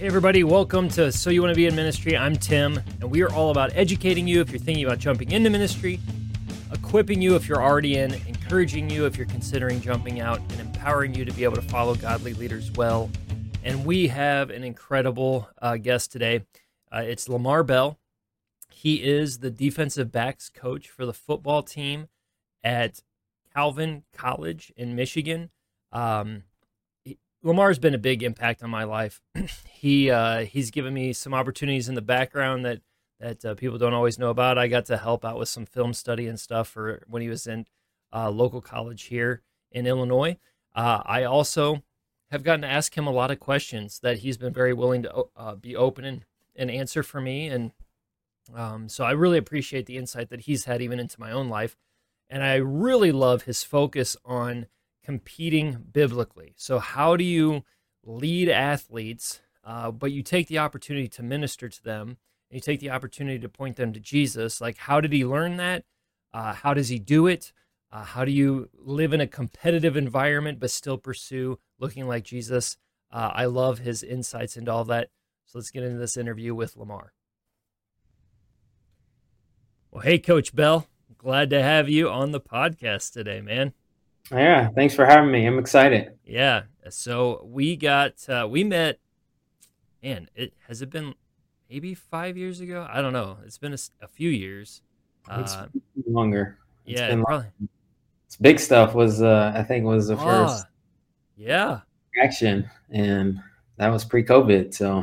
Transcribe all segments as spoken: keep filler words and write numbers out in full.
Hey everybody, welcome to So You Want to Be in Ministry. I'm Tim, and we are all about educating you if you're thinking about jumping into ministry, equipping you if you're already in, encouraging you if you're considering jumping out, and empowering you to be able to follow godly leaders well. And we have an incredible uh, guest today. Uh, it's Lamar Bell. He is the defensive backs coach for the football team at Calvin College in Michigan. Um, Lamar's been a big impact on my life. he uh, he's given me some opportunities in the background that that uh, people don't always know about. I got to help out with some film study and stuff for when he was in uh, local college here in Illinois. Uh, I also have gotten to ask him a lot of questions that he's been very willing to uh, be open and, and answer for me. And um, so I really appreciate the insight that he's had even into my own life. And I really love his focus on competing biblically. So how do you lead athletes, uh, but you take the opportunity to minister to them, and you take the opportunity to point them to Jesus? Like, how did he learn that? Uh, how does he do it? Uh, how do you live in a competitive environment but still pursue looking like Jesus? Uh, I love his insights into all that. So let's get into this interview with Lamar. Well, hey, Coach Bell. Glad to have you on the podcast today, man. Yeah, thanks for having me. I'm excited. Yeah. So we got, uh, we met, man, it has it been maybe five years ago? I don't know. It's been a, a few years. It's Uh, longer. It's yeah, been probably. It's big stuff was, uh, I think was the Oh, first yeah. action, and that was pre-COVID. So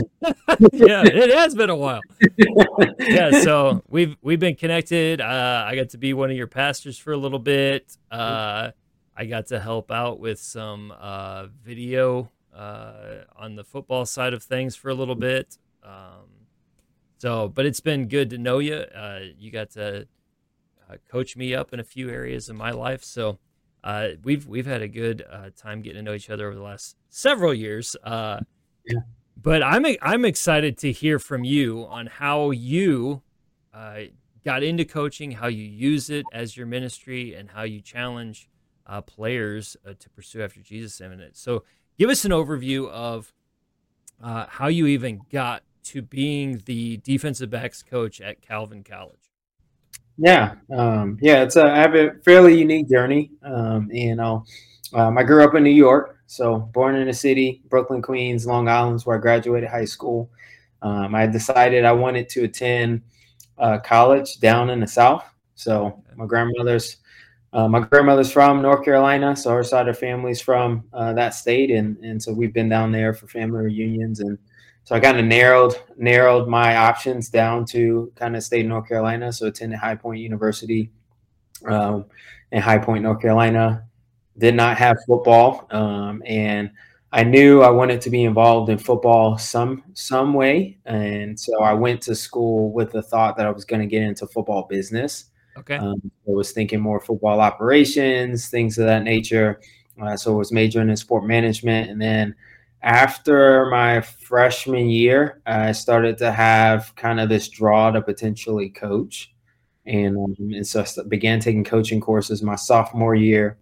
Yeah, it has been a while. Yeah. So we've, we've been connected. Uh, I got to be one of your pastors for a little bit. Uh, I got to help out with some, uh, video, uh, on the football side of things for a little bit. Um, so, but it's been good to know you. Uh, you got to uh, coach me up in a few areas of my life. So, uh, we've, we've had a good, uh, time getting to know each other over the last several years. Uh, Yeah. But I'm I'm excited to hear from you on how you uh, got into coaching, how you use it as your ministry, and how you challenge uh, players uh, to pursue after Jesus in it. So give us an overview of uh, how you even got to being the defensive backs coach at Calvin College. Yeah, um, yeah, it's a I have a fairly unique journey. Um, you know, um, I grew up in New York. So born in the city, Brooklyn, Queens, Long Island is where I graduated high school. Um, I decided I wanted to attend uh, college down in the South. So my grandmother's uh, my grandmother's from North Carolina, so her side of the family's from uh, that state, and and so we've been down there for family reunions, and so I kind of narrowed narrowed my options down to kind of stay in North Carolina. So attended High Point University um, in High Point, North Carolina. Did not have football, um, and I knew I wanted to be involved in football some some way, and so I went to school with the thought that I was going to get into football business. Okay. Um, I was thinking more football operations, things of that nature. Uh, so I was majoring in sport management, and then after my freshman year, I started to have kind of this draw to potentially coach, and, um, and so I began taking coaching courses my sophomore year.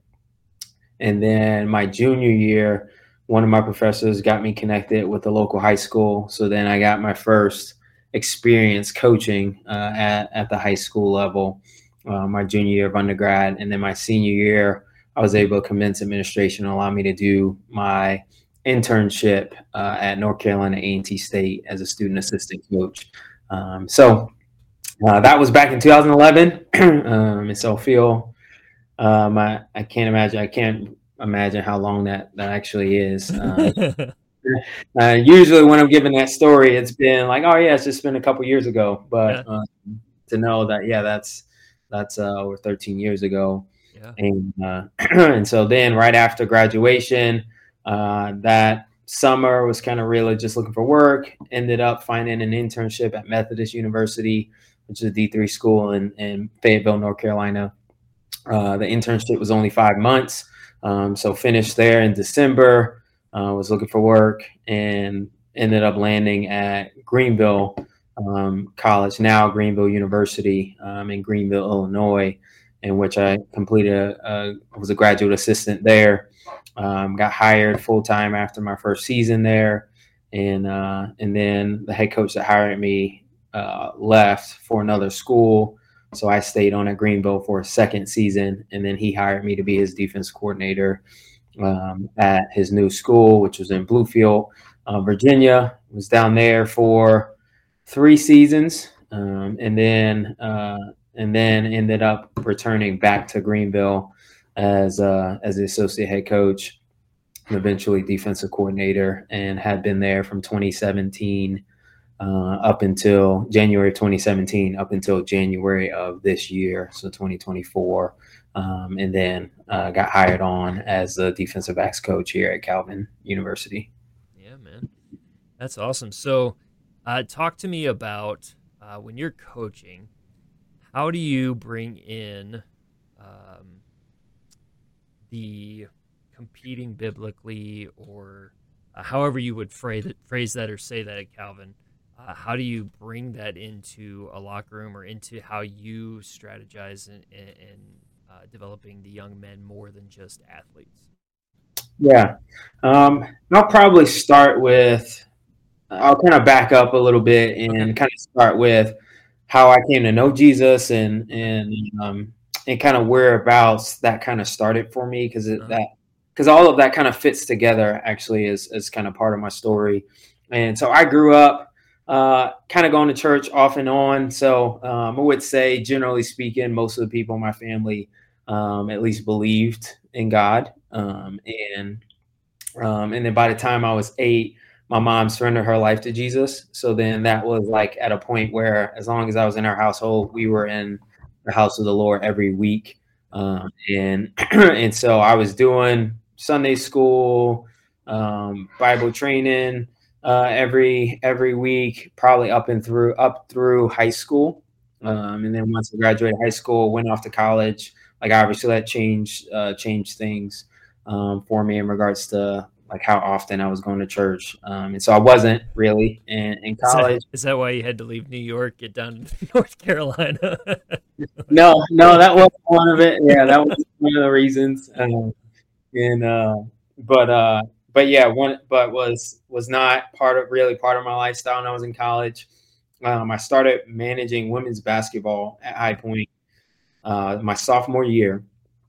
And then my junior year, one of my professors got me connected with the local high school. So then I got my first experience coaching uh, at, at the high school level, uh, my junior year of undergrad. And then my senior year, I was able to convince administration to allow me to do my internship uh, at North Carolina A and T State as a student assistant coach. Um, so uh, that was back in two thousand eleven. um, and so I feel... Um, I, I can't imagine. I can't imagine how long that, that actually is. Uh, uh, usually, when I'm giving that story, it's been like, "Oh yeah, it's just been a couple years ago." But Yeah. uh, to know that, yeah, that's that's uh, over thirteen years ago. Yeah. And uh, and so then, right after graduation, uh, that summer was kind of really just looking for work. Ended up finding an internship at Methodist University, which is a D three school in in Fayetteville, North Carolina. Uh, the internship was only five months. Um, so finished there in December, uh, was looking for work and ended up landing at Greenville um, College, now Greenville University um, in Greenville, Illinois, in which I completed, a, a, I was a graduate assistant there. Um, got hired full-time after my first season there. and uh, and then the head coach that hired me uh, left for another school. So I stayed on at Greenville for a second season, and then he hired me to be his defense coordinator um, at his new school, which was in Bluefield, uh, Virginia. Was down there for three seasons, um, and then uh, and then ended up returning back to Greenville as uh, as the associate head coach and eventually defensive coordinator, and had been there from twenty seventeen uh, up until January of twenty seventeen, up until January of this year, so twenty twenty-four, um, and then uh, got hired on as the defensive backs coach here at Calvin University. Yeah, man, that's awesome. So, uh, talk to me about uh, when you're coaching. How do you bring in um, the competing biblically, or uh, however you would phrase it, phrase that or say that at Calvin? Uh, how do you bring that into a locker room or into how you strategize in, in, in uh, developing the young men more than just athletes? Yeah, um, I'll probably start with, I'll kind of back up a little bit and okay. kind of start with how I came to know Jesus and and um, and kind of whereabouts that kind of started for me, because uh-huh. that because all of that kind of fits together actually as as kind of part of my story. And so I grew up uh, kind of going to church off and on. So um, I would say, generally speaking, most of the people in my family um, at least believed in God. Um, and um, and then by the time I was eight, my mom surrendered her life to Jesus. So then that was like at a point where, as long as I was in our household, we were in the house of the Lord every week. Um, and and so I was doing Sunday school, um, Bible training uh, every every week, probably up and through up through high school. Um, and then once I graduated high school, went off to college. Like obviously that changed uh, changed things um, for me in regards to like how often I was going to church. Um, and so I wasn't really in, in college. Is that, is that why you had to leave New York, get down to North Carolina? no, no, that wasn't one of it. Yeah, that was one of the reasons. Um, and, uh, but, uh, but yeah, one, but was, was not part of really part of my lifestyle when I was in college. Um, I started managing women's basketball at High Point uh, my sophomore year.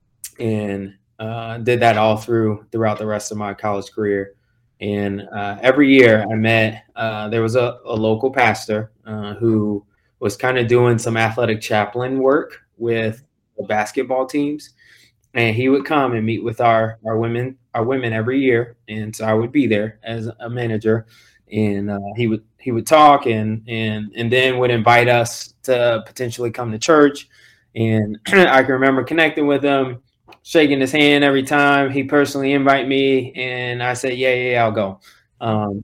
And, Uh, did that all through throughout the rest of my college career. And uh, every year I met, uh, there was a, a local pastor uh, who was kind of doing some athletic chaplain work with the basketball teams. And he would come and meet with our, our women, our women every year. And so I would be there as a manager, and uh, he would, he would talk and, and, and then would invite us to potentially come to church. And I can remember connecting with him, shaking his hand every time he personally invite me, and I said, yeah, yeah, yeah, I'll go. Um,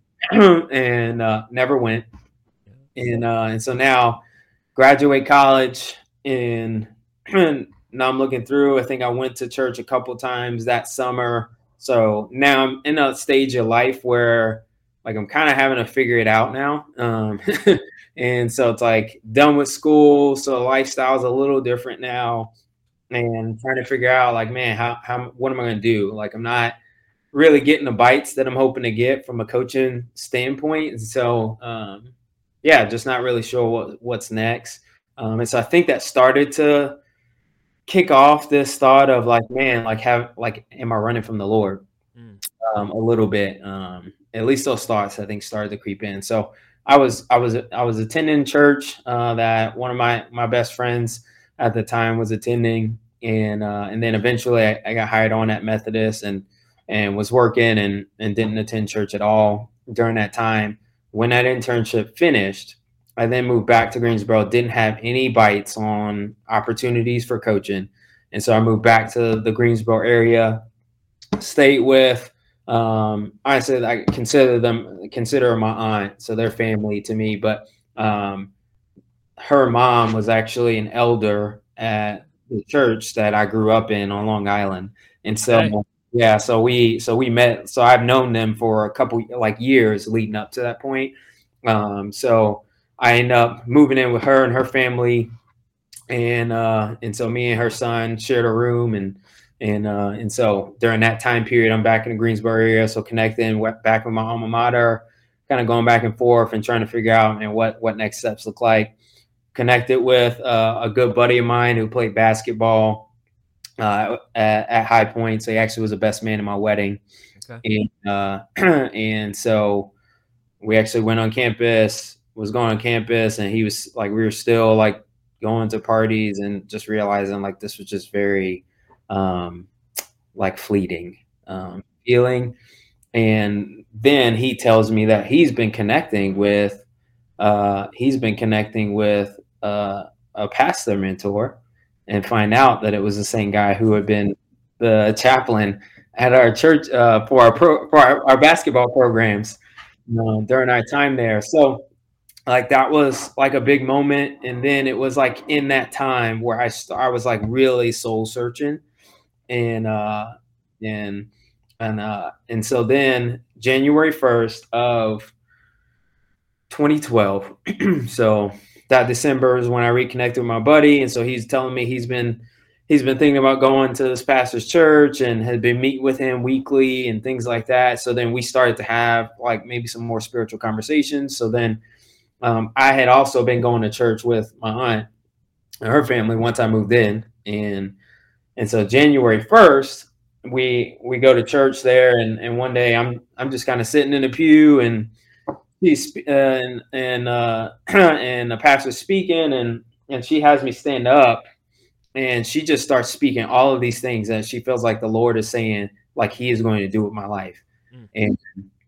and uh, never went. And uh, and so now graduate college, and now I'm looking through. I think I went to church a couple times that summer. So now I'm in a stage of life where like I'm kind of having to figure it out now. Um, and so it's like done with school. So lifestyle is a little different now. And trying to figure out like, man, how, how, what am I going to do? Like, I'm not really getting the bites that I'm hoping to get from a coaching standpoint. And so, um, yeah, just not really sure what, what's next. Um, and so I think that started to kick off this thought of like, man, like have, like, am I running from the Lord mm. um, a little bit? Um, at least those thoughts I think started to creep in. So I was, I was, I was attending church uh, that one of my, my best friends at the time was attending, and uh, and then eventually I, I got hired on at Methodist and and was working and and didn't attend church at all during that time. When that internship finished, I then moved back to Greensboro. Didn't have any bites on opportunities for coaching, and so I moved back to the Greensboro area. Stayed with um, I said I consider them consider my aunt, so they're family to me, but. Um, her mom was actually an elder at the church that I grew up in on Long Island. And so, okay. yeah, so we, so we met, so I've known them for a couple like years leading up to that point. Um, so I ended up moving in with her and her family. And, uh, and so me and her son shared a room, and, and, uh, and so during that time period, I'm back in the Greensboro area. So connecting, went back with my alma mater, kind of going back and forth and trying to figure out and what what next steps look like. Connected with uh, a good buddy of mine who played basketball uh, at, at High Point. So he actually was the best man in my wedding. Okay. And uh, and so we actually went on campus, was going on campus, and he was like, we were still like going to parties and just realizing like this was just very um, like fleeting um, feeling. And then he tells me that he's been connecting with, uh, he's been connecting with uh, a pastor mentor, and find out that it was the same guy who had been the chaplain at our church uh, for our pro, for our, our basketball programs uh, during our time there. So like that was like a big moment. And then it was like in that time where I st- I was like really soul searching, and uh, and and uh, and so then January first of twenty twelve. So that December is when I reconnected with my buddy, and so he's telling me he's been he's been thinking about going to this pastor's church and had been meeting with him weekly and things like that. So then we started to have like maybe some more spiritual conversations. So then um, I had also been going to church with my aunt and her family once I moved in, and and so January first we we go to church there, and and one day I'm I'm just kind of sitting in the pew, and he's uh, and and uh, and the pastor's speaking, and and she has me stand up, and she just starts speaking all of these things that she feels like the Lord is saying, like He is going to do with my life. Mm. And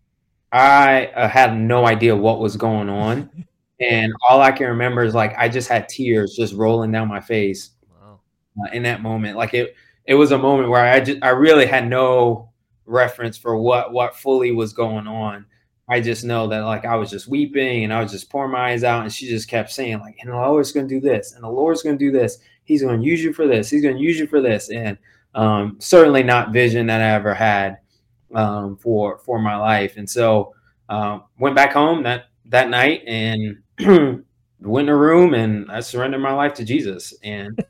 I uh, had no idea what was going on, and all I can remember is like I just had tears just rolling down my face. Wow. uh, in that moment. Like it it was a moment where I just I really had no reference for what what fully was going on. I just know that like I was just weeping, and I was just pouring my eyes out, and she just kept saying like, and the Lord's going to do this, and the Lord's going to do this. He's going to use you for this. He's going to use you for this. And um, certainly not vision that I ever had um, for for my life. And so um, went back home that that night and went in a room, and I surrendered my life to Jesus. And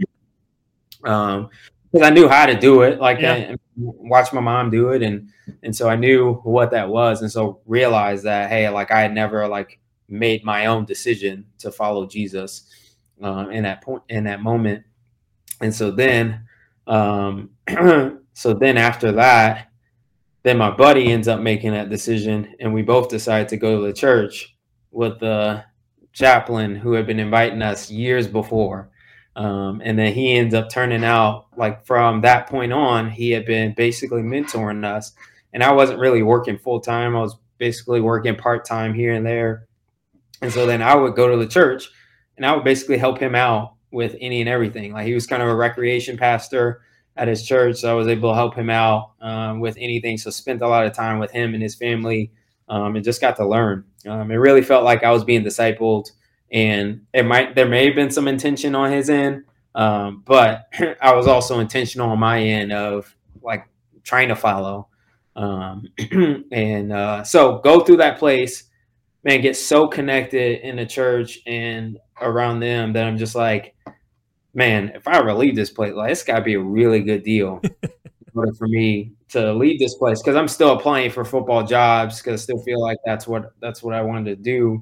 um, because I knew how to do it, like yeah. I, I watched my mom do it, and and so I knew what that was, and so realized that hey, like I had never like made my own decision to follow Jesus uh, in that point in that moment, and so then, um, so then after that, then my buddy ends up making that decision, and we both decided to go to the church with the chaplain who had been inviting us years before. Um, and then he ends up turning out like from that point on, he had been basically mentoring us, and I wasn't really working full time. I was basically working part time here and there. And so then I would go to the church, and I would basically help him out with any and everything. Like he was kind of a recreation pastor at his church, so I was able to help him out um, with anything. So spent a lot of time with him and his family, um, and just got to learn. Um, it really felt like I was being discipled. And it might, there may have been some intention on his end, um, but I was also intentional on my end of like trying to follow. Um, and uh, so go through that place, man, get so connected in the church and around them that I'm just like, man, if I ever leave this place, like it's got to be a really good deal in order for me to leave this place, because I'm still applying for football jobs, because I still feel like that's what that's what I wanted to do.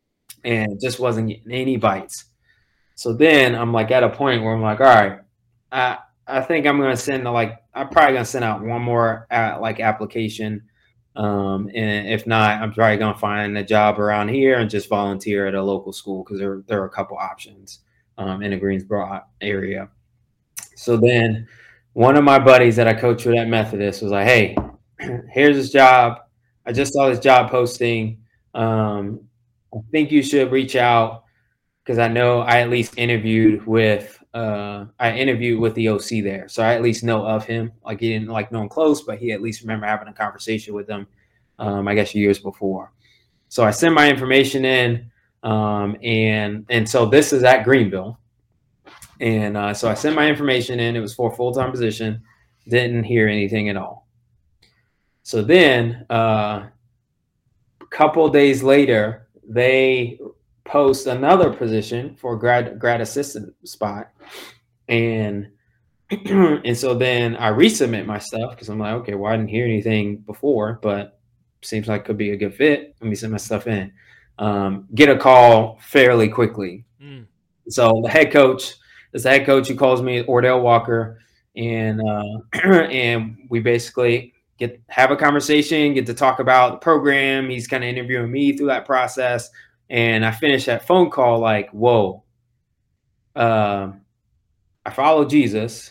And just wasn't getting any bites. So then I'm like at a point where I'm like, all right, I I think I'm gonna send like I'm probably gonna send out one more uh, like application, um, and if not, I'm probably gonna find a job around here and just volunteer at a local school, because there there are a couple options um, in the Greensboro area. So then one of my buddies that I coached with at Methodist was like, hey, here's this job. I just saw this job posting. Um, I think you should reach out, because I know I at least interviewed with uh, I interviewed with the O C there, so I at least know of him. Like he didn't like know him close, but he at least remember having a conversation with him. Um, I guess years before. So I sent my information in, um, and and so this is at Greenville, and uh, so I sent my information in. It was for a full time position. Didn't hear anything at all. So then uh, a couple days later, they post another position for grad grad assistant spot, and and so then I resubmit my stuff, because I'm like, okay, well I didn't hear anything before, but seems like could be a good fit. Let me send my stuff in. Um, get a call fairly quickly. Mm. So the head coach, is the head coach who calls me, Ordell Walker, and uh, and we basically get have a conversation, get to talk about the program. He's kind of interviewing me through that process, and I finish that phone call like, whoa. Uh, I follow Jesus,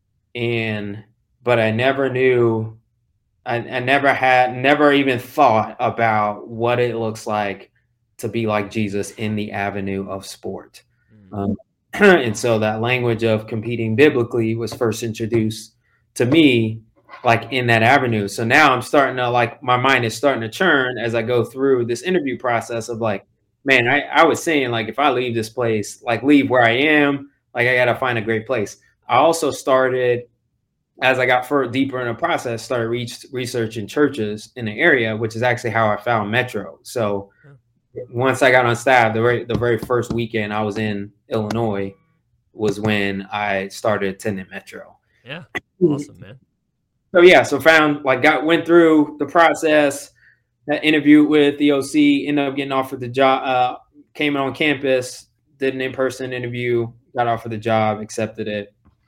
and but I never knew. I, I never had, never even thought about what it looks like to be like Jesus in the avenue of sport. Mm. Um, and so that language of competing biblically was first introduced to me, like in that avenue. So now I'm starting to like, my mind is starting to churn as I go through this interview process of like, man, I, I was saying like, if I leave this place, like leave where I am, like I got to find a great place. I also started, as I got further deeper in the process, started re- researching churches in the area, which is actually how I found Metro. So once I got on staff, the very, the very first weekend I was in Illinois was when I started attending Metro. Yeah, awesome, man. So yeah, so found like got went through the process, that interview with the O C, ended up getting offered the job. Uh, came on campus, did an in-person interview, got offered the job, accepted it,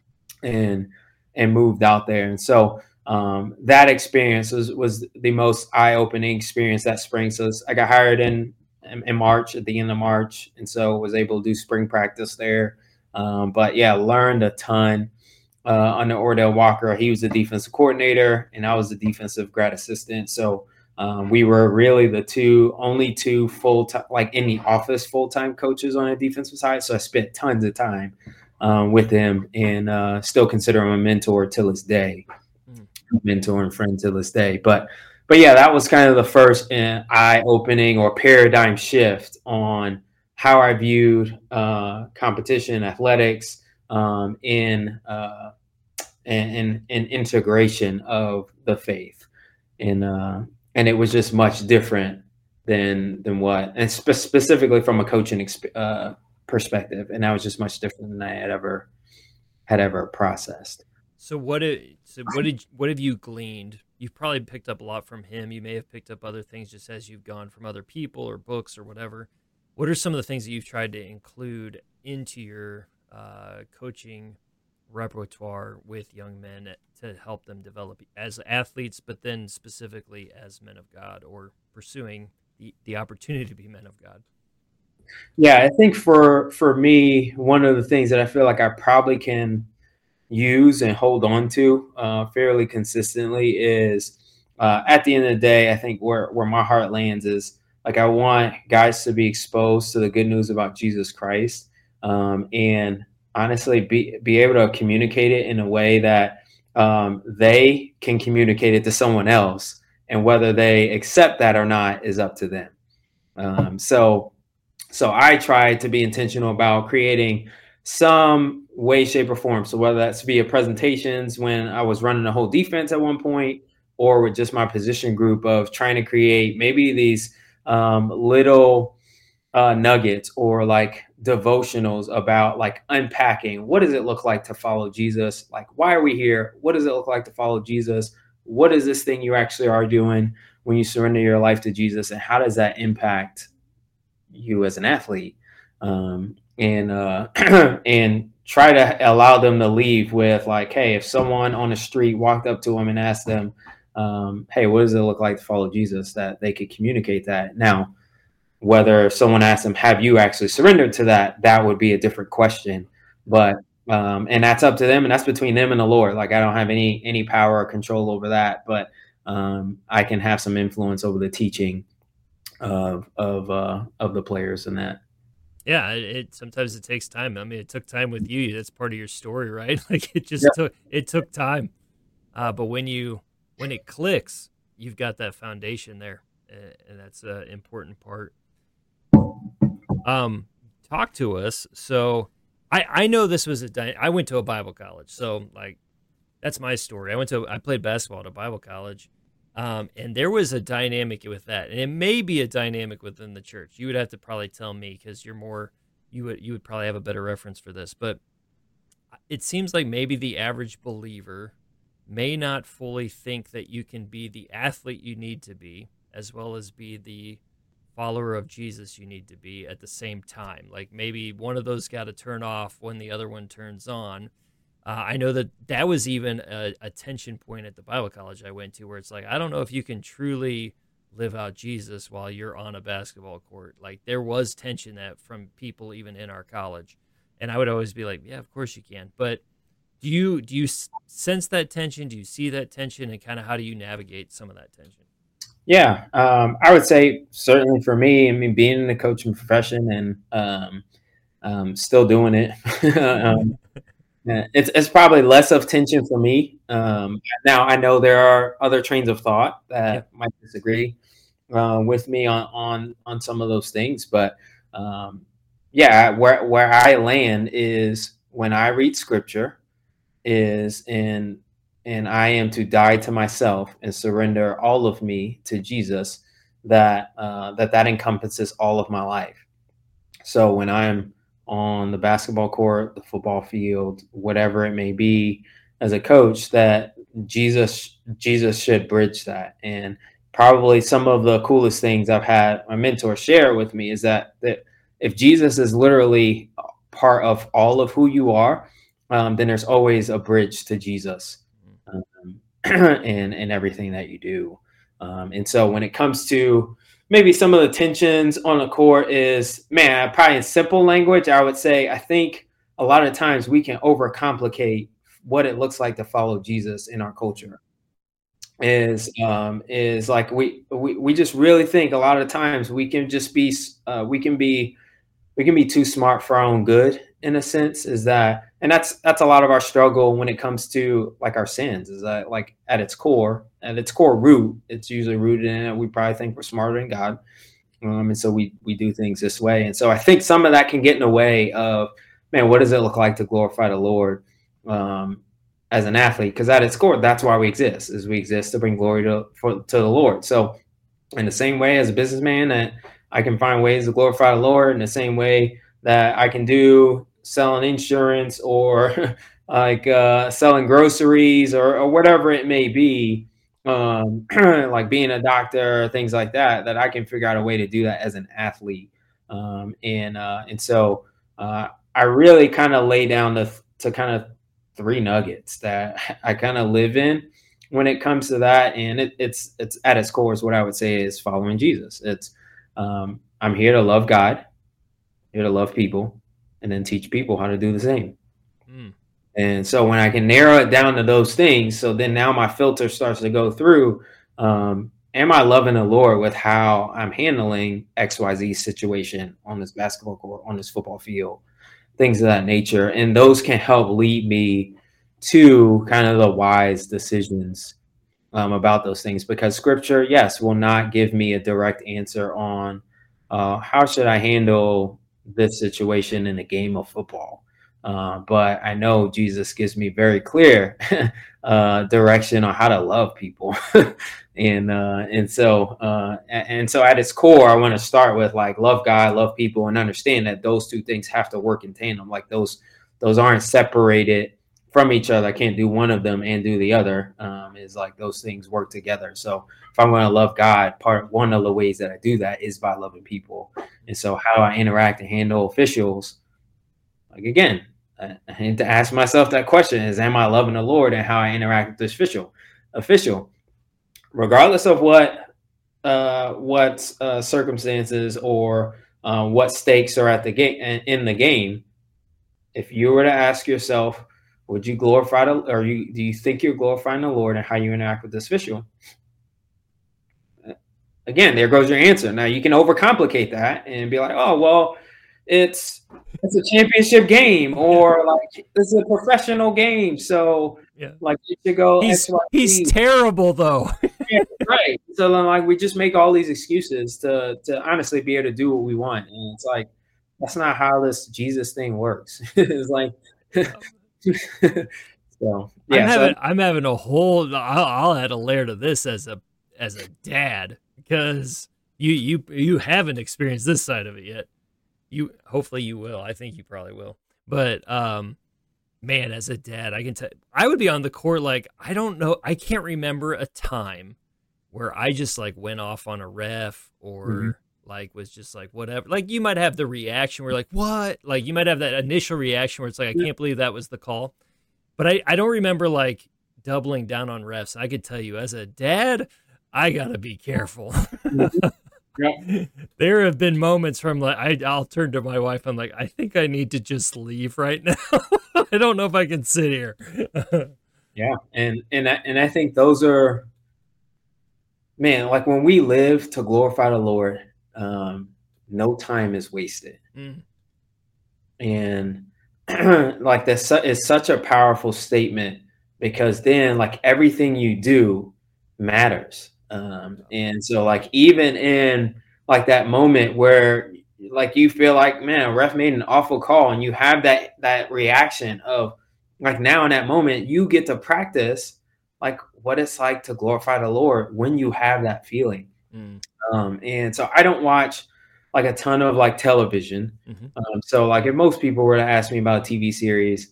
and. and moved out there. And so um, that experience was, was the most eye-opening experience that spring. So I got hired in, in, in March, at the end of March. And so was able to do spring practice there. Um, but yeah, learned a ton uh, under Ordell Walker. He was the defensive coordinator and I was the defensive grad assistant. So um, we were really the two, only two full-time, like in the office full-time coaches on the defensive side. So I spent tons of time Um, with him and uh, still consider him a mentor till this day, mm. mentor and friend till this day. But, but yeah, that was kind of the first uh, eye-opening or paradigm shift on how I viewed uh, competition, athletics, um, in, uh, and, and integration of the faith, and uh, and it was just much different than than what, and spe- specifically from a coaching experience. Uh, perspective, and that was just much different than I had ever had ever processed. So what did so what did what have you gleaned? You've probably picked up a lot from him. You may have picked up other things just as you've gone from other people or books or whatever. What are some of the things that you've tried to include into your uh, coaching repertoire with young men to help them develop as athletes, but then specifically as men of God or pursuing the, the opportunity to be men of God? Yeah, I think for for me, one of the things that I feel like I probably can use and hold on to uh, fairly consistently is uh, at the end of the day, I think where, where my heart lands is like I want guys to be exposed to the good news about Jesus Christ, um, and honestly be, be able to communicate it in a way that um, they can communicate it to someone else, and whether they accept that or not is up to them. Um, so So I try to be intentional about creating some way, shape, or form. So whether that's via presentations when I was running the whole defense at one point, or with just my position group of trying to create maybe these um, little uh, nuggets or like devotionals about like unpacking what does it look like to follow Jesus? Like, why are we here? What does it look like to follow Jesus? What is this thing you actually are doing when you surrender your life to Jesus? And how does that impact you as an athlete, um, and uh, and try to allow them to leave with like, hey, if someone on the street walked up to them and asked them, um, hey, what does it look like to follow Jesus, that they could communicate that. Now, whether someone asked them, have you actually surrendered to that, that would be a different question. But um, and that's up to them, and that's between them and the Lord. Like I don't have any any power or control over that, but um, I can have some influence over the teaching of of uh of the players in that. Yeah, it, it sometimes it takes time. I mean, it took time with you. That's part of your story, right? Like it just yeah. took it took time. Uh, but when you when it clicks, you've got that foundation there, and that's an important part. Um, talk to us. So, I I know this was a I went to a Bible college, so like that's my story. I went to I played basketball at a Bible college. Um, and there was a dynamic with that, and it may be a dynamic within the church. You would have to probably tell me because you're more, you would you would probably have a better reference for this. But it seems like maybe the average believer may not fully think that you can be the athlete you need to be as well as be the follower of Jesus you need to be at the same time. Like maybe one of those got to turn off when the other one turns on. Uh, I know that that was even a, a tension point at the Bible college I went to, where it's like, I don't know if you can truly live out Jesus while you're on a basketball court. Like there was tension that from people even in our college. And I would always be like, yeah, of course you can. But do you, do you sense that tension? Do you see that tension, and kind of how do you navigate some of that tension? Yeah, um, I would say certainly for me, I mean, being in the coaching profession and um, um, still doing it, um, it's, it's probably less of tension for me. Um, now, I know there are other trains of thought that yeah. might disagree uh, with me on, on on some of those things, but um, yeah, where where I land is when I read scripture is in. And I am to die to myself and surrender all of me to Jesus, that uh, that that encompasses all of my life. So when I'm on the basketball court, the football field, whatever it may be, as a coach, that Jesus Jesus should bridge that. And probably some of the coolest things I've had my mentor share with me is that that if Jesus is literally part of all of who you are, um, then there's always a bridge to Jesus. Um, and and everything that you do. Um, and so when it comes to maybe some of the tensions on the court is, man, probably in simple language, I would say, I think a lot of times we can overcomplicate what it looks like to follow Jesus in our culture. Is um, is like we, we we just really think a lot of times we can just be uh, we can be we can be too smart for our own good, in a sense. Is that, and that's that's a lot of our struggle when it comes to like our sins, is that like at its core, at its core root, it's usually rooted in it. We probably think we're smarter than God. Um, and so we we do things this way. And so I think some of that can get in the way of, man, what does it look like to glorify the Lord um, as an athlete? Because at its core, that's why we exist, is we exist to bring glory to for, to the Lord. So in the same way as a businessman, that I can find ways to glorify the Lord, in the same way that I can do selling insurance or like uh, selling groceries or, or whatever it may be, um, like being a doctor, things like that, that I can figure out a way to do that as an athlete. Um, and uh, and so uh, I really kind of lay down the to kind of three nuggets that I kind of live in when it comes to that. And it, it's it's at its core is what I would say is following Jesus. It's um, I'm here to love God, here to love people, and then teach people how to do the same. Mm. And so when I can narrow it down to those things, so then now my filter starts to go through, um, am I loving the Lord with how I'm handling X Y Z situation on this basketball court, on this football field, things of that nature. And those can help lead me to kind of the wise decisions um, about those things, because scripture, yes, will not give me a direct answer on uh, how should I handle this situation in a game of football. Uh, but I know Jesus gives me very clear uh, direction on how to love people. and uh, and so uh, and so at its core, I want to start with like love God, love people, and understand that those two things have to work in tandem. Like those those aren't separated from each other. I can't do one of them and do the other. Um, is like those things work together. So if I'm going to love God, part one of the ways that I do that is by loving people. And so how I interact and handle officials, like again, I need to ask myself that question: is am I loving the Lord and how I interact with this official? Official, regardless of what uh, what uh, circumstances or uh, what stakes are at the game in the game. If you were to ask yourself, would you glorify the, or you do you think you're glorifying the Lord and how you interact with this official? Again, there goes your answer. Now you can overcomplicate that and be like, oh well, it's it's a championship game, or like it's a professional game, so yeah. like you should go. He's, he's terrible though. Yeah, right. So then, like we just make all these excuses to to honestly be able to do what we want, and it's like that's not how this Jesus thing works. It's like. So yeah, I'm having so, I'm having a whole. I'll, I'll add a layer to this as a as a dad, because you you you haven't experienced this side of it yet. You hopefully you will. I think you probably will. But um, man, as a dad, I can tell I would be on the court like I don't know. I can't remember a time where I just like went off on a ref or Mhm. like was just like whatever. Like you might have the reaction where like what? Like you might have that initial reaction where it's like I Yeah. can't believe that was the call. But I, I don't remember like doubling down on refs. I could tell you as a dad, I gotta be careful. Mhm. Yeah. There have been moments where I'm like, I, I'll turn to my wife. I'm like, I think I need to just leave right now. I don't know if I can sit here. Yeah. And and I, and I think those are, man, like when we live to glorify the Lord, um, no time is wasted. Mm, And like that's su- is such a powerful statement because then like everything you do matters. Um, and so like even in like that moment where like you feel like, man, a ref made an awful call and you have that that reaction of like now in that moment you get to practice like what it's like to glorify the Lord when you have that feeling. mm, Um, and so I don't watch like a ton of like television. mhm. Um, so like if most people were to ask me about a T V series,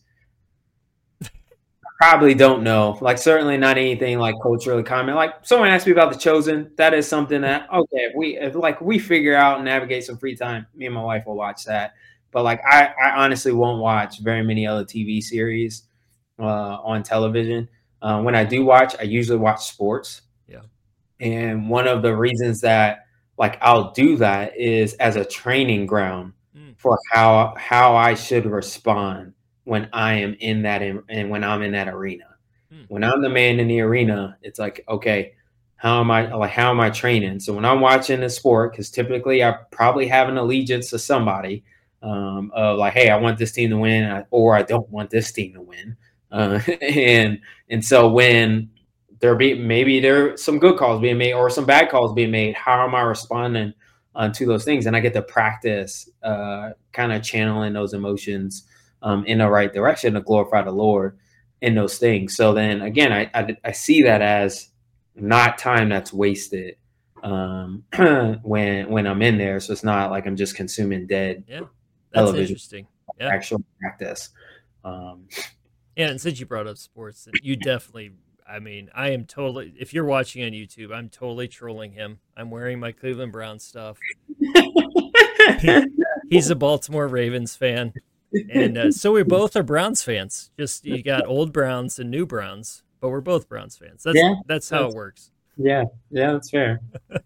I probably don't know. Like certainly not anything like culturally common. Like someone asked me about The Chosen. That is something that okay, if we if like we figure out and navigate some free time, me and my wife will watch that. But like I, I honestly won't watch very many other T V series uh, on television. Uh, when I do watch, I usually watch sports. Yeah. And one of the reasons that like I'll do that is as a training ground Mm, for how how I should respond when I am in that in, and when I'm in that arena. mm, When I'm the man in the arena, it's like, okay, how am I like how am I training? So when I'm watching the sport, because typically I probably have an allegiance to somebody um, of like, hey, I want this team to win, or I don't want this team to win. Uh, and and so when there be maybe there are some good calls being made or some bad calls being made. How am I responding uh, to those things? And I get to practice uh, kind of channeling those emotions um, in the right direction to glorify the Lord in those things. So then again, I I, I see that as not time that's wasted um, when when I'm in there. So it's not like I'm just consuming dead yeah. That's television, interesting. Yeah. actual practice. Um, Yeah. And since you brought up sports, you definitely, I mean, I am totally, if you're watching on YouTube, I'm totally trolling him. I'm wearing my Cleveland Browns stuff. He, he's a Baltimore Ravens fan. And uh, so we both are Browns fans. Just you got old Browns and new Browns, but we're both Browns fans. That's yeah, that's how it that's, works. yeah, yeah, that's fair.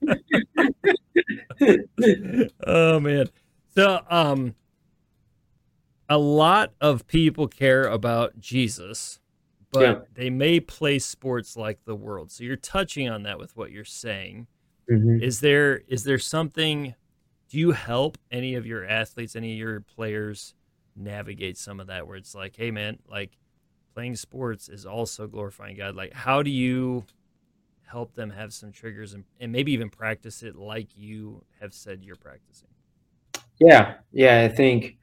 Oh man. So um a lot of people care about Jesus, but Yeah. they may play sports like the world. So you're touching on that with what you're saying. Mhm. Is there is there something, do you help any of your athletes, any of your players navigate some of that where it's like, hey man, like playing sports is also glorifying God. Like how do you help them have some triggers and, and maybe even practice it like you have said you're practicing? Yeah, yeah, I think,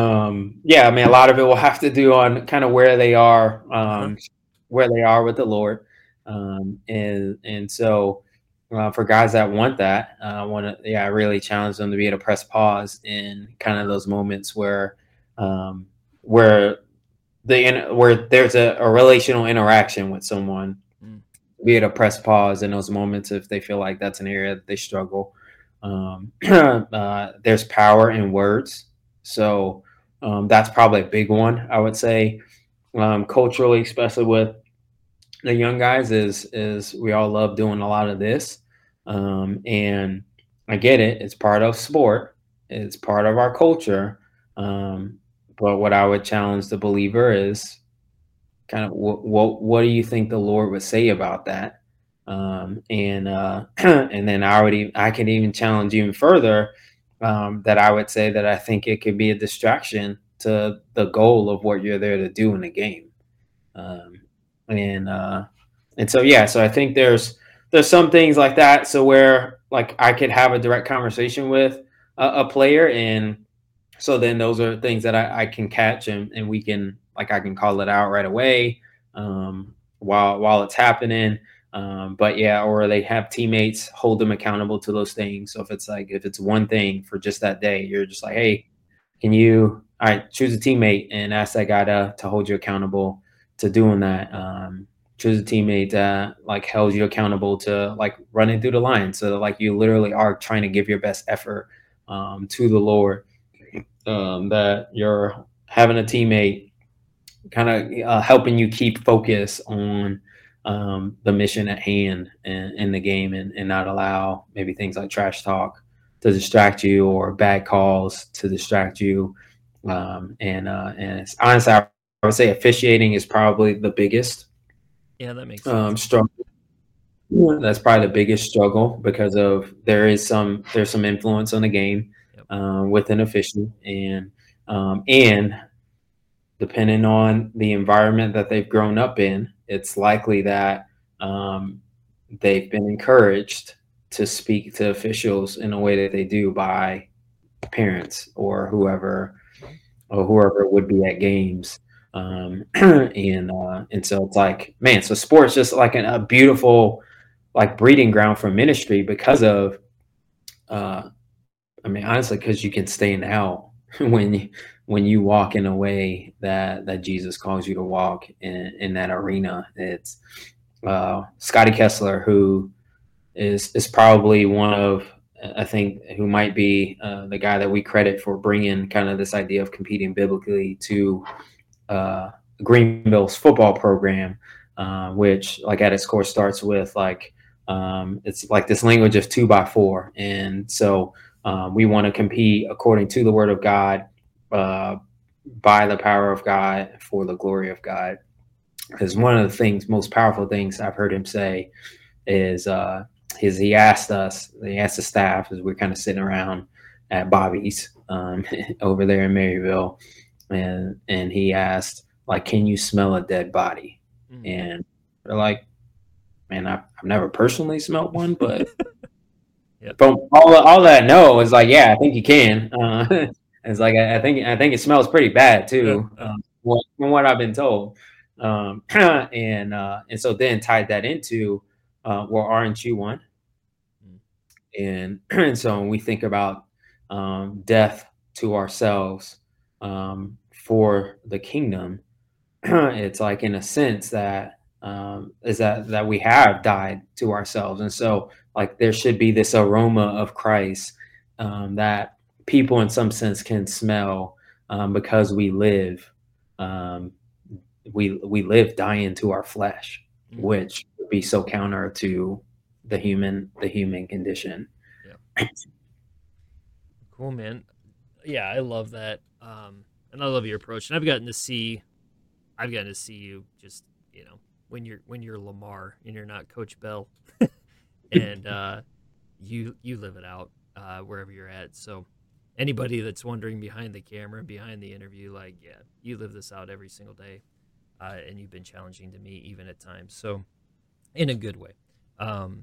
um, yeah, I mean, a lot of it will have to do on kind of where they are, Uh-huh. um, where they are with the Lord, um, and and so uh, for guys that want that, uh, I want to, yeah, I really challenge them to be able to press pause in kind of those moments where, um, where the in, where there's a, a relational interaction with someone, Mm. be able to press pause in those moments if they feel like that's an area that they struggle. Um, uh, there's power in words, so um, that's probably a big one. I would say um, culturally, especially with the young guys, is is we all love doing a lot of this, um, and I get it. It's part of sport. It's part of our culture. Um, but what I would challenge the believer is kind of what what what do you think the Lord would say about that? Um, and uh, and then I would even, I can even challenge even further um, that I would say that I think it could be a distraction to the goal of what you're there to do in the game. Um, and uh, and so yeah, so I think there's there's some things like that. So where like I could have a direct conversation with a, a player, and so then those are things that I, I can catch and, and we can like I can call it out right away um, while while it's happening. Um, but yeah, or they have teammates hold them accountable to those things. So if it's like if it's one thing for just that day, you're just like, hey, can you all right, choose a teammate and ask that guy to to hold you accountable to doing that. Um, choose a teammate that like held you accountable to like running through the line. So like you literally are trying to give your best effort um, to the Lord. Um, that you're having a teammate kind of uh, helping you keep focus on um, the mission at hand in, in the game, and, and not allow maybe things like trash talk to distract you, or bad calls to distract you. Um, and uh, and it's, honestly, I would say officiating is probably the biggest Yeah, that makes um, sense. struggle. That's probably the biggest struggle, because of there is some there's some influence on the game Yep. um, with an official, and um, and depending on the environment that they've grown up in, it's likely that um, they've been encouraged to speak to officials in a way that they do by parents or whoever or whoever would be at games. Um, and uh, and so it's like, man, so sports just like an, a beautiful like breeding ground for ministry, because of uh, I mean, honestly, because you can stand out when you when you walk in a way that that Jesus calls you to walk in, in that arena. It's uh, Scotty Kessler, who is is probably one of, I think, who might be uh, the guy that we credit for bringing kind of this idea of competing biblically to uh, Greenville's football program, uh, which like at its core starts with like um, it's like this language of two by four, and so um, we want to compete according to the Word of God, uh, by the power of God, for the glory of God. Because one of the things, most powerful things I've heard him say is, uh, is he asked us, he asked the staff as we're kind of sitting around at Bobby's um, over there in Maryville, and and he asked, like, can you smell a dead body? Mm-hmm. And they're like, man, I've, I've never personally smelled one, but yep. From all all that I know is like, yeah, I think you can. Uh, it's like I, I think I think it smells pretty bad too, yeah. um, from what I've been told. Um, and uh, and so then tied that into, uh, well, aren't you one? Mm. And and so when we think about um, death to ourselves um, for the kingdom, it's like, in a sense, that um, is that that we have died to ourselves, and so like there should be this aroma of Christ um, that people in some sense can smell, um, because we live. Um, we we live dying to our flesh, mm-hmm. which would be so counter to the human the human condition. Yeah. Cool, man. Yeah, I love that, um, and I love your approach. And I've gotten to see, I've gotten to see you just, you know, when you're when you're Lamar and you're not Coach Bell, and uh, you you live it out uh, wherever you're at. So anybody that's wondering behind the camera, behind the interview, like, yeah, you live this out every single day. Uh, and you've been challenging to me even at times, so in a good way. Um,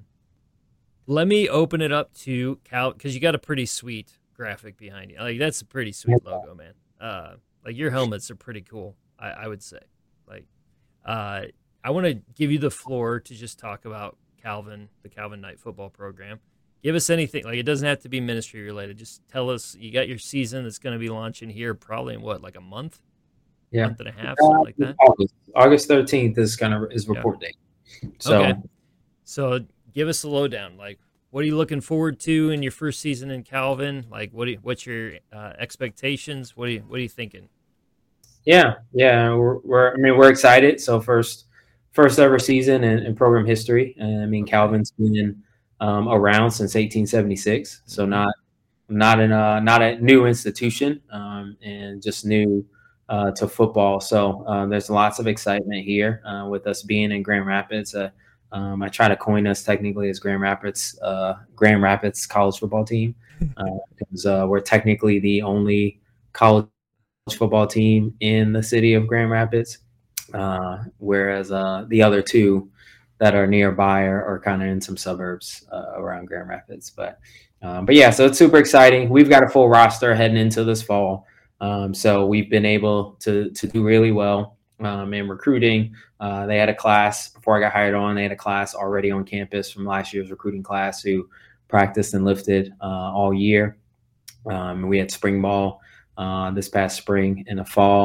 let me open it up to Cal, because you got a pretty sweet graphic behind you. Like, that's a pretty sweet logo, man. Uh, like, your helmets are pretty cool, I, I would say. Like, uh, I want to give you the floor to just talk about Calvin, the Calvin Knight football program. Give us anything. Like, it doesn't have to be ministry related. Just tell us, you got your season that's going to be launching here probably in what, like a month? Yeah, month and a half, something like that. August, August thirteenth is kind of is report yeah. date. So, okay. So give us a lowdown. Like, what are you looking forward to in your first season in Calvin? Like, what do you, what's your uh, expectations? What are you what are you thinking? Yeah, yeah, we're, we're I mean we're excited. So first first ever season in, in program history. And I mean, okay. Calvin's been um, around since eighteen seventy-six, so mm-hmm. not not in a not a new institution, um, and just new. Uh, to football. So uh, there's lots of excitement here uh, with us being in Grand Rapids. Uh, um, I try to coin us technically as Grand Rapids, uh, Grand Rapids college football team, because uh, we're technically the only college football team in the city of Grand Rapids, uh, whereas uh, the other two that are nearby are, are kind of in some suburbs uh, around Grand Rapids. But um, but yeah, so it's super exciting. We've got a full roster heading into this fall. Um, so we've been able to to do really well um, in recruiting. Uh, they had a class before I got hired on. They had a class already on campus from last year's recruiting class who practiced and lifted uh, all year. Um, we had spring ball uh, this past spring and the fall.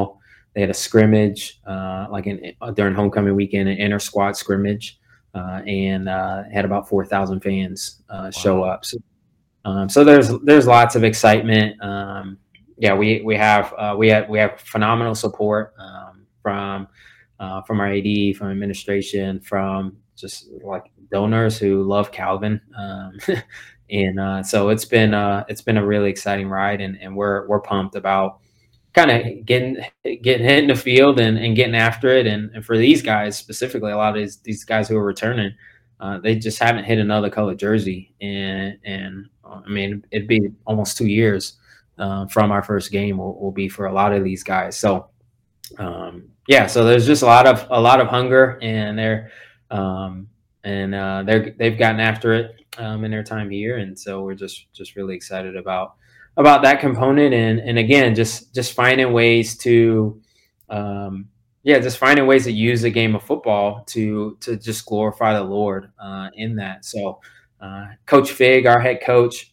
they had a scrimmage, uh, like in, during homecoming weekend, an inter squad scrimmage, uh, and uh, had about four thousand fans uh, wow. show up. So, um, so there's there's lots of excitement. Um, yeah, we we have uh, we have we have phenomenal support um, from uh, from our A D, from administration, from just like donors who love Calvin. Um, And uh, so it's been uh, it's been a really exciting ride, and, and we're we're pumped about kind of getting getting hit in the field and, and getting after it. And, and for these guys specifically, a lot of these these guys who are returning, uh, they just haven't hit another color jersey, and and uh, I mean it'd be almost two years uh, from our first game will, will be for a lot of these guys. So um, yeah, so there's just a lot of a lot of hunger, and they're um, and uh, they're they've gotten after it. Um, in their time here, and so we're just just really excited about about that component, and and again, just just finding ways to, um, yeah, just finding ways to use the game of football to to just glorify the Lord uh, in that. So, uh, Coach Fig, our head coach,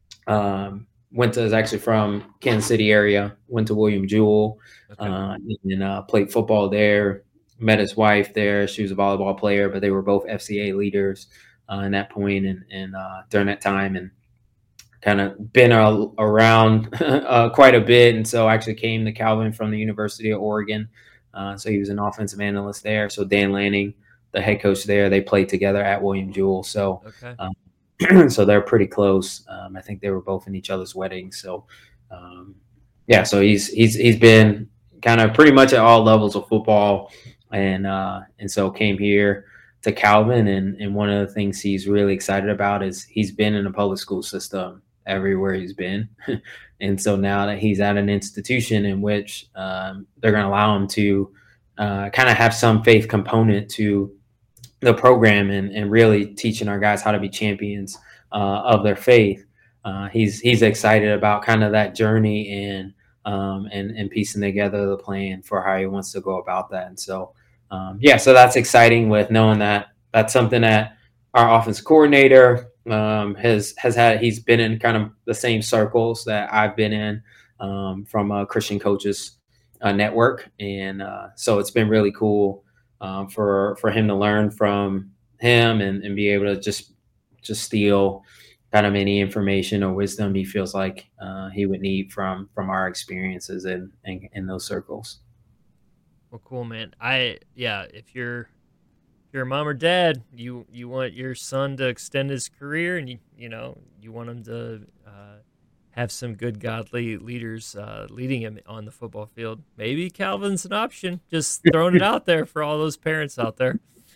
um, went to is actually from Kansas City area, went to William Jewell, okay. uh, and uh, played football there. Met his wife there; she was a volleyball player, but they were both F C A leaders. Uh, in that point and, and uh, during that time, and kind of been uh, around uh, quite a bit. And so I actually came to Calvin from the University of Oregon. Uh, so he was an offensive analyst there. So Dan Lanning, the head coach there, they played together at William Jewell. So, okay. um, so they're pretty close. Um, I think they were both in each other's weddings. So, um, yeah, so he's, he's, he's been kind of pretty much at all levels of football. And, uh, and so came here to Calvin, and, and one of the things he's really excited about is he's been in the public school system everywhere he's been. And so now that he's at an institution in which um, they're going to allow him to uh, kind of have some faith component to the program, and, and really teaching our guys how to be champions uh, of their faith, uh, he's he's excited about kind of that journey and, um, and, and piecing together the plan for how he wants to go about that. And so Um, yeah, so that's exciting with knowing that that's something that our offensive coordinator um, has has had. He's been in kind of the same circles that I've been in um, from a Christian Coaches uh, Network, and uh, so it's been really cool um, for for him to learn from him and, and be able to just just steal kind of any information or wisdom he feels like uh, he would need from from our experiences in in, in those circles. Well, cool, man. I yeah, if you're if you're a mom or dad, you you want your son to extend his career, and you you know you want him to uh, have some good godly leaders uh, leading him on the football field. Maybe Calvin's an option. Just throwing it out there for all those parents out there.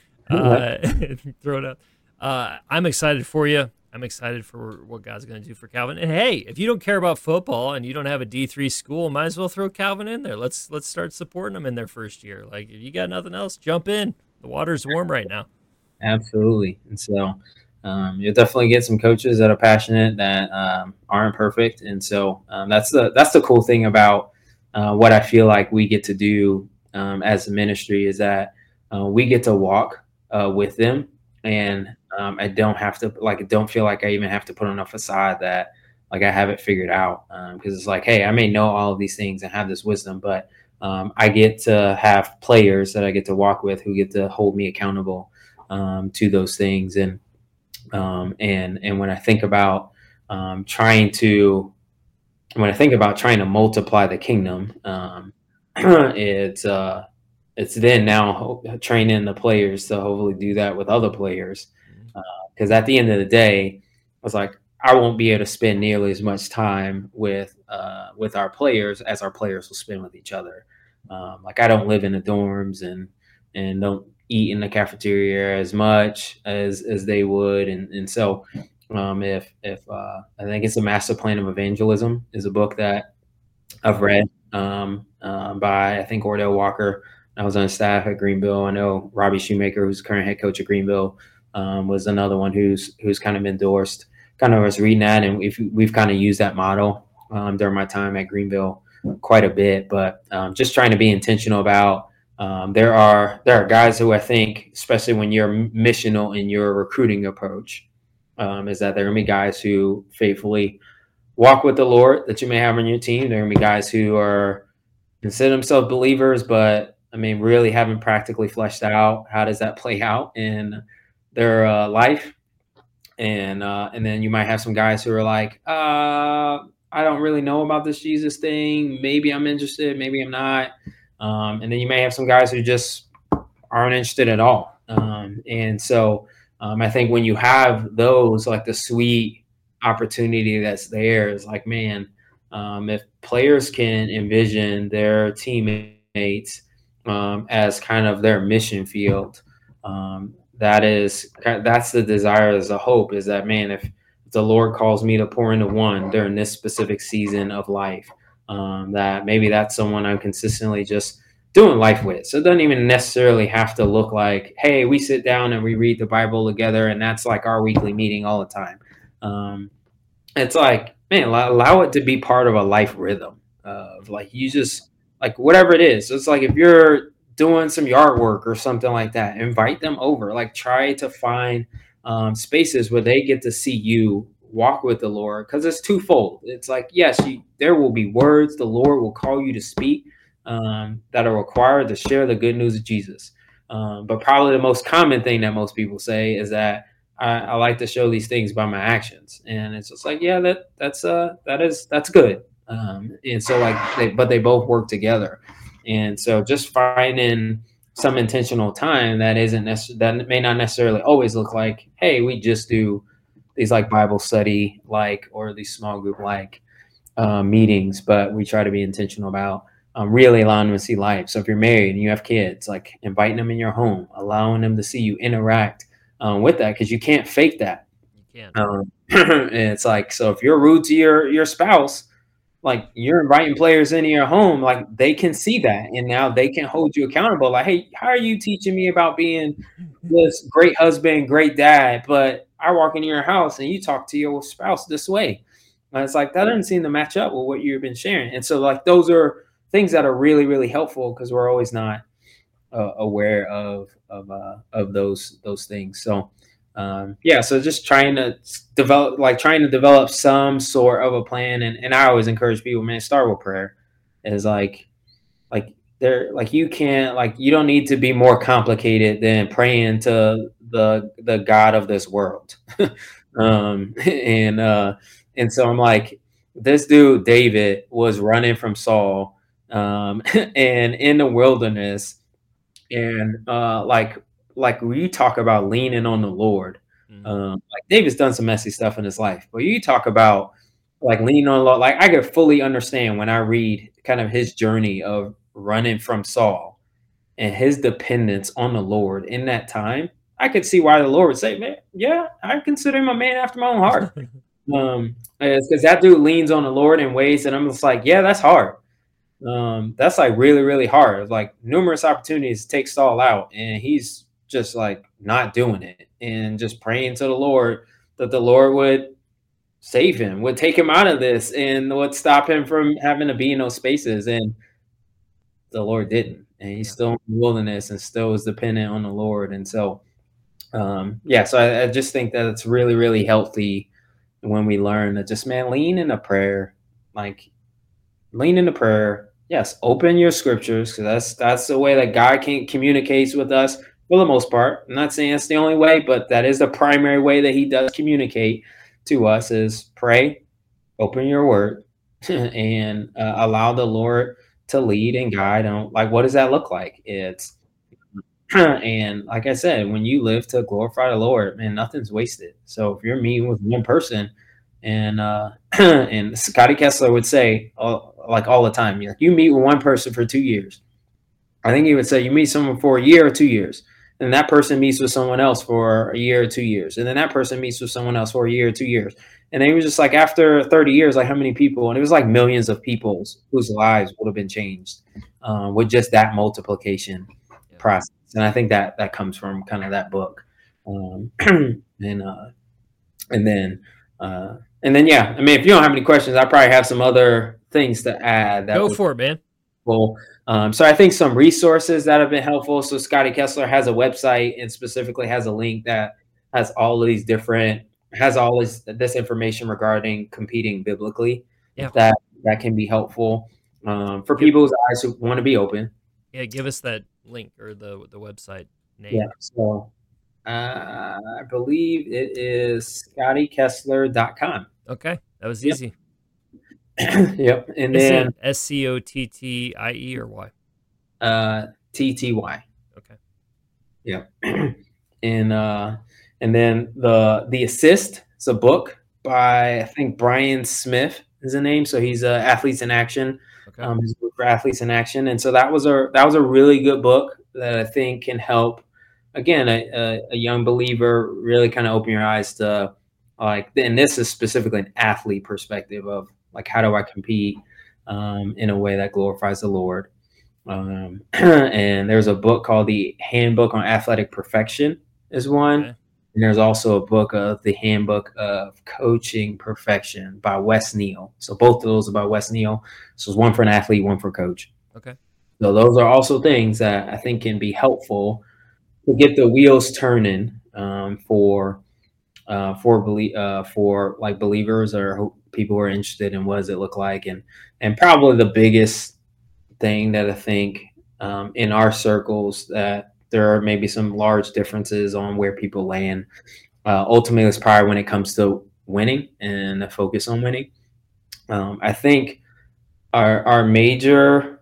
Uh, throw it out. Uh, I'm excited for you. I'm excited for what God's going to do for Calvin. And hey, if you don't care about football and you don't have a D three school, might as well throw Calvin in there. Let's let's start supporting them in their first year. Like, if you got nothing else, jump in. The water's warm right now. Absolutely. And so um, you'll definitely get some coaches that are passionate, that um, aren't perfect. And so um, that's the that's the cool thing about uh, what I feel like we get to do um, as a ministry, is that uh, we get to walk uh, with them. And um, I don't have to, like, I don't feel like I even have to put on a facade that, like, I have it figured out. Because um, it's like, hey, I may know all of these things and have this wisdom, but um, I get to have players that I get to walk with who get to hold me accountable um, to those things. And um, and and when I think about um, trying to, when I think about trying to multiply the kingdom, um, it's uh, it's then now training the players to hopefully do that with other players. Because uh, at the end of the day, I was like, I won't be able to spend nearly as much time with uh, with our players as our players will spend with each other. Um, like, I don't live in the dorms and and don't eat in the cafeteria as much as as they would. And and so um, if if uh, I think it's The Master Plan of Evangelism is a book that I've read um, uh, by, I think, Ordell Walker. I was on staff at Greenville. I know Robbie Shoemaker, who's the current head coach at Greenville, um, was another one who's who's kind of endorsed. Kind of was reading that, and we've we've kind of used that model um, during my time at Greenville quite a bit. But um, just trying to be intentional about um, there are there are guys who I think, especially when you're missional in your recruiting approach, um, is that there are going to be guys who faithfully walk with the Lord that you may have on your team. There are going to be guys who are consider themselves believers, but I mean, really haven't practically fleshed out how does that play out in their uh, life. And uh, and then you might have some guys who are like, uh, I don't really know about this Jesus thing. Maybe I'm interested, maybe I'm not. Um, and then you may have some guys who just aren't interested at all. Um, and so um, I think when you have those, like the sweet opportunity that's there is like, man, um, if players can envision their teammates um, as kind of their mission field, um, that is that's the desire as a hope is that, man, if the Lord calls me to pour into one during this specific season of life, um, that maybe that's someone I'm consistently just doing life with. So it doesn't even necessarily have to look like, hey, we sit down and we read the Bible together and that's like our weekly meeting all the time. Um, it's like, man, allow, allow it to be part of a life rhythm of like, you just like whatever it is. So it's like, if you're doing some yard work or something like that, invite them over, like try to find um, spaces where they get to see you walk with the Lord. Cause it's twofold. It's like, yes, you, there will be words the Lord will call you to speak um, that are required to share the good news of Jesus. Um, but probably the most common thing that most people say is that I, I like to show these things by my actions. And it's just like, yeah, that that's uh that is that's good. Um, and so like they but they both work together. And so just finding some intentional time that isn't necessarily, that may not necessarily always look like, hey, we just do these like Bible study like or these small group like uh, meetings, but we try to be intentional about um, really allowing them to see life. So if you're married and you have kids, like inviting them in your home, allowing them to see you interact um, with that, because you can't fake that. You can't. Um, and it's like, so if you're rude to your your spouse, like you're inviting players into your home, like they can see that. And now they can hold you accountable. Like, hey, how are you teaching me about being this great husband, great dad, but I walk into your house and you talk to your spouse this way? And it's like, that doesn't seem to match up with what you've been sharing. And so like, those are things that are really, really helpful because we're always not uh, aware of, of, uh, of those, those things. So Um, yeah, so just trying to develop, like trying to develop some sort of a plan. And, and I always encourage people, man, start with prayer. Is like, like there, like you can't, like you don't need to be more complicated than praying to the the God of this world. um, and uh, and so I'm like, this dude David was running from Saul, um, and in the wilderness, and uh, like. Like when you talk about leaning on the Lord, mm-hmm. um, like David's done some messy stuff in his life, but you talk about like leaning on the Lord, like I could fully understand when I read kind of his journey of running from Saul and his dependence on the Lord in that time. I could see why the Lord would say, man, yeah, I consider him a man after my own heart. um, it's because that dude leans on the Lord in ways that I'm just like, yeah, that's hard. Um, that's like really, really hard. Like numerous opportunities to take Saul out, and he's just like not doing it and just praying to the Lord that the Lord would save him, would take him out of this and would stop him from having to be in those spaces. And the Lord didn't, and he's yeah. still in the wilderness and still is dependent on the Lord. And so, um, yeah, so I, I just think that it's really, really healthy when we learn that just, man, lean into prayer, like lean into prayer. Yes. Open your scriptures. Cause that's, that's the way that God can communicates with us. For the most part. I'm not saying it's the only way, but that is the primary way that he does communicate to us is pray, open your word, and uh, allow the Lord to lead and guide. And like, what does that look like? It's, and like I said, when you live to glorify the Lord, man, nothing's wasted. So if you're meeting with one person and, uh, and Scotty Kessler would say, uh, like all the time, you you meet with one person for two years. I think he would say you meet someone for a year or two years. And that person meets with someone else for a year or two years. And then that person meets with someone else for a year or two years. And it was just like after thirty years, like how many people? And it was like millions of people whose lives would have been changed um, with just that multiplication yeah. process. And I think that that comes from kind of that book. Um, and uh, and then uh, and then yeah, I mean, if you don't have any questions, I probably have some other things to add. That Go for it, man. Well, um, so I think some resources that have been helpful. So Scotty Kessler has a website and specifically has a link that has all of these different, has all this, this information regarding competing biblically. Yeah. That, that can be helpful. um, for people's eyes who want to be open. Yeah, give us that link or the the website name. Yeah, so uh, I believe it is scotty kessler dot com. Okay, that was Yep. easy. Yep, and Is then it S C O T T I E or Y? uh, T T Y. Okay. Yep. and uh, and then the the Assist is a book by, I think, Brian Smith is the name. So he's uh, Athletes in Action. Okay. Um, his book for Athletes in Action, and so that was a that was a really good book that I think can help, again, a, a, a young believer really kind of open your eyes to, like, and this is specifically an athlete perspective of, like, how do I compete um, in a way that glorifies the Lord. Um, and there's a book called The Handbook on Athletic Perfection is one. Okay. And there's also a book of The Handbook of Coaching Perfection by Wes Neal. So both of those are by Wes Neal. So it's one for an athlete, one for a coach. Okay. So those are also things that I think can be helpful to get the wheels turning um, for uh, for belie- uh, for like believers or who, people who are interested in what does it look like, and and probably the biggest thing that I think um, in our circles that there are maybe some large differences on where people land. Uh, ultimately, it's probably when it comes to winning and the focus on winning. Um, I think our our major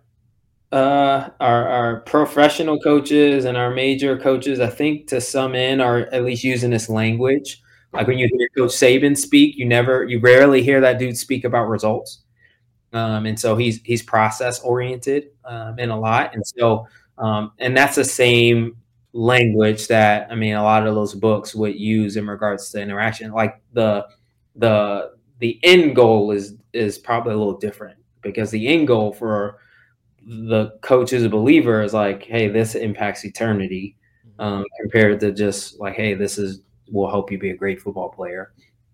uh, our our professional coaches and our major coaches, I think, to some end, are at least using this language. Like when you hear Coach Saban speak, you never, you rarely hear that dude speak about results. Um, and so he's he's process oriented um, in a lot, and so um, and that's the same language that, I mean, a lot of those books would use in regards to interaction. Like the the the end goal is is probably a little different, because the end goal for the coach as a believer is like, hey, this impacts eternity, um, compared to just like, hey, this is will help you be a great football player.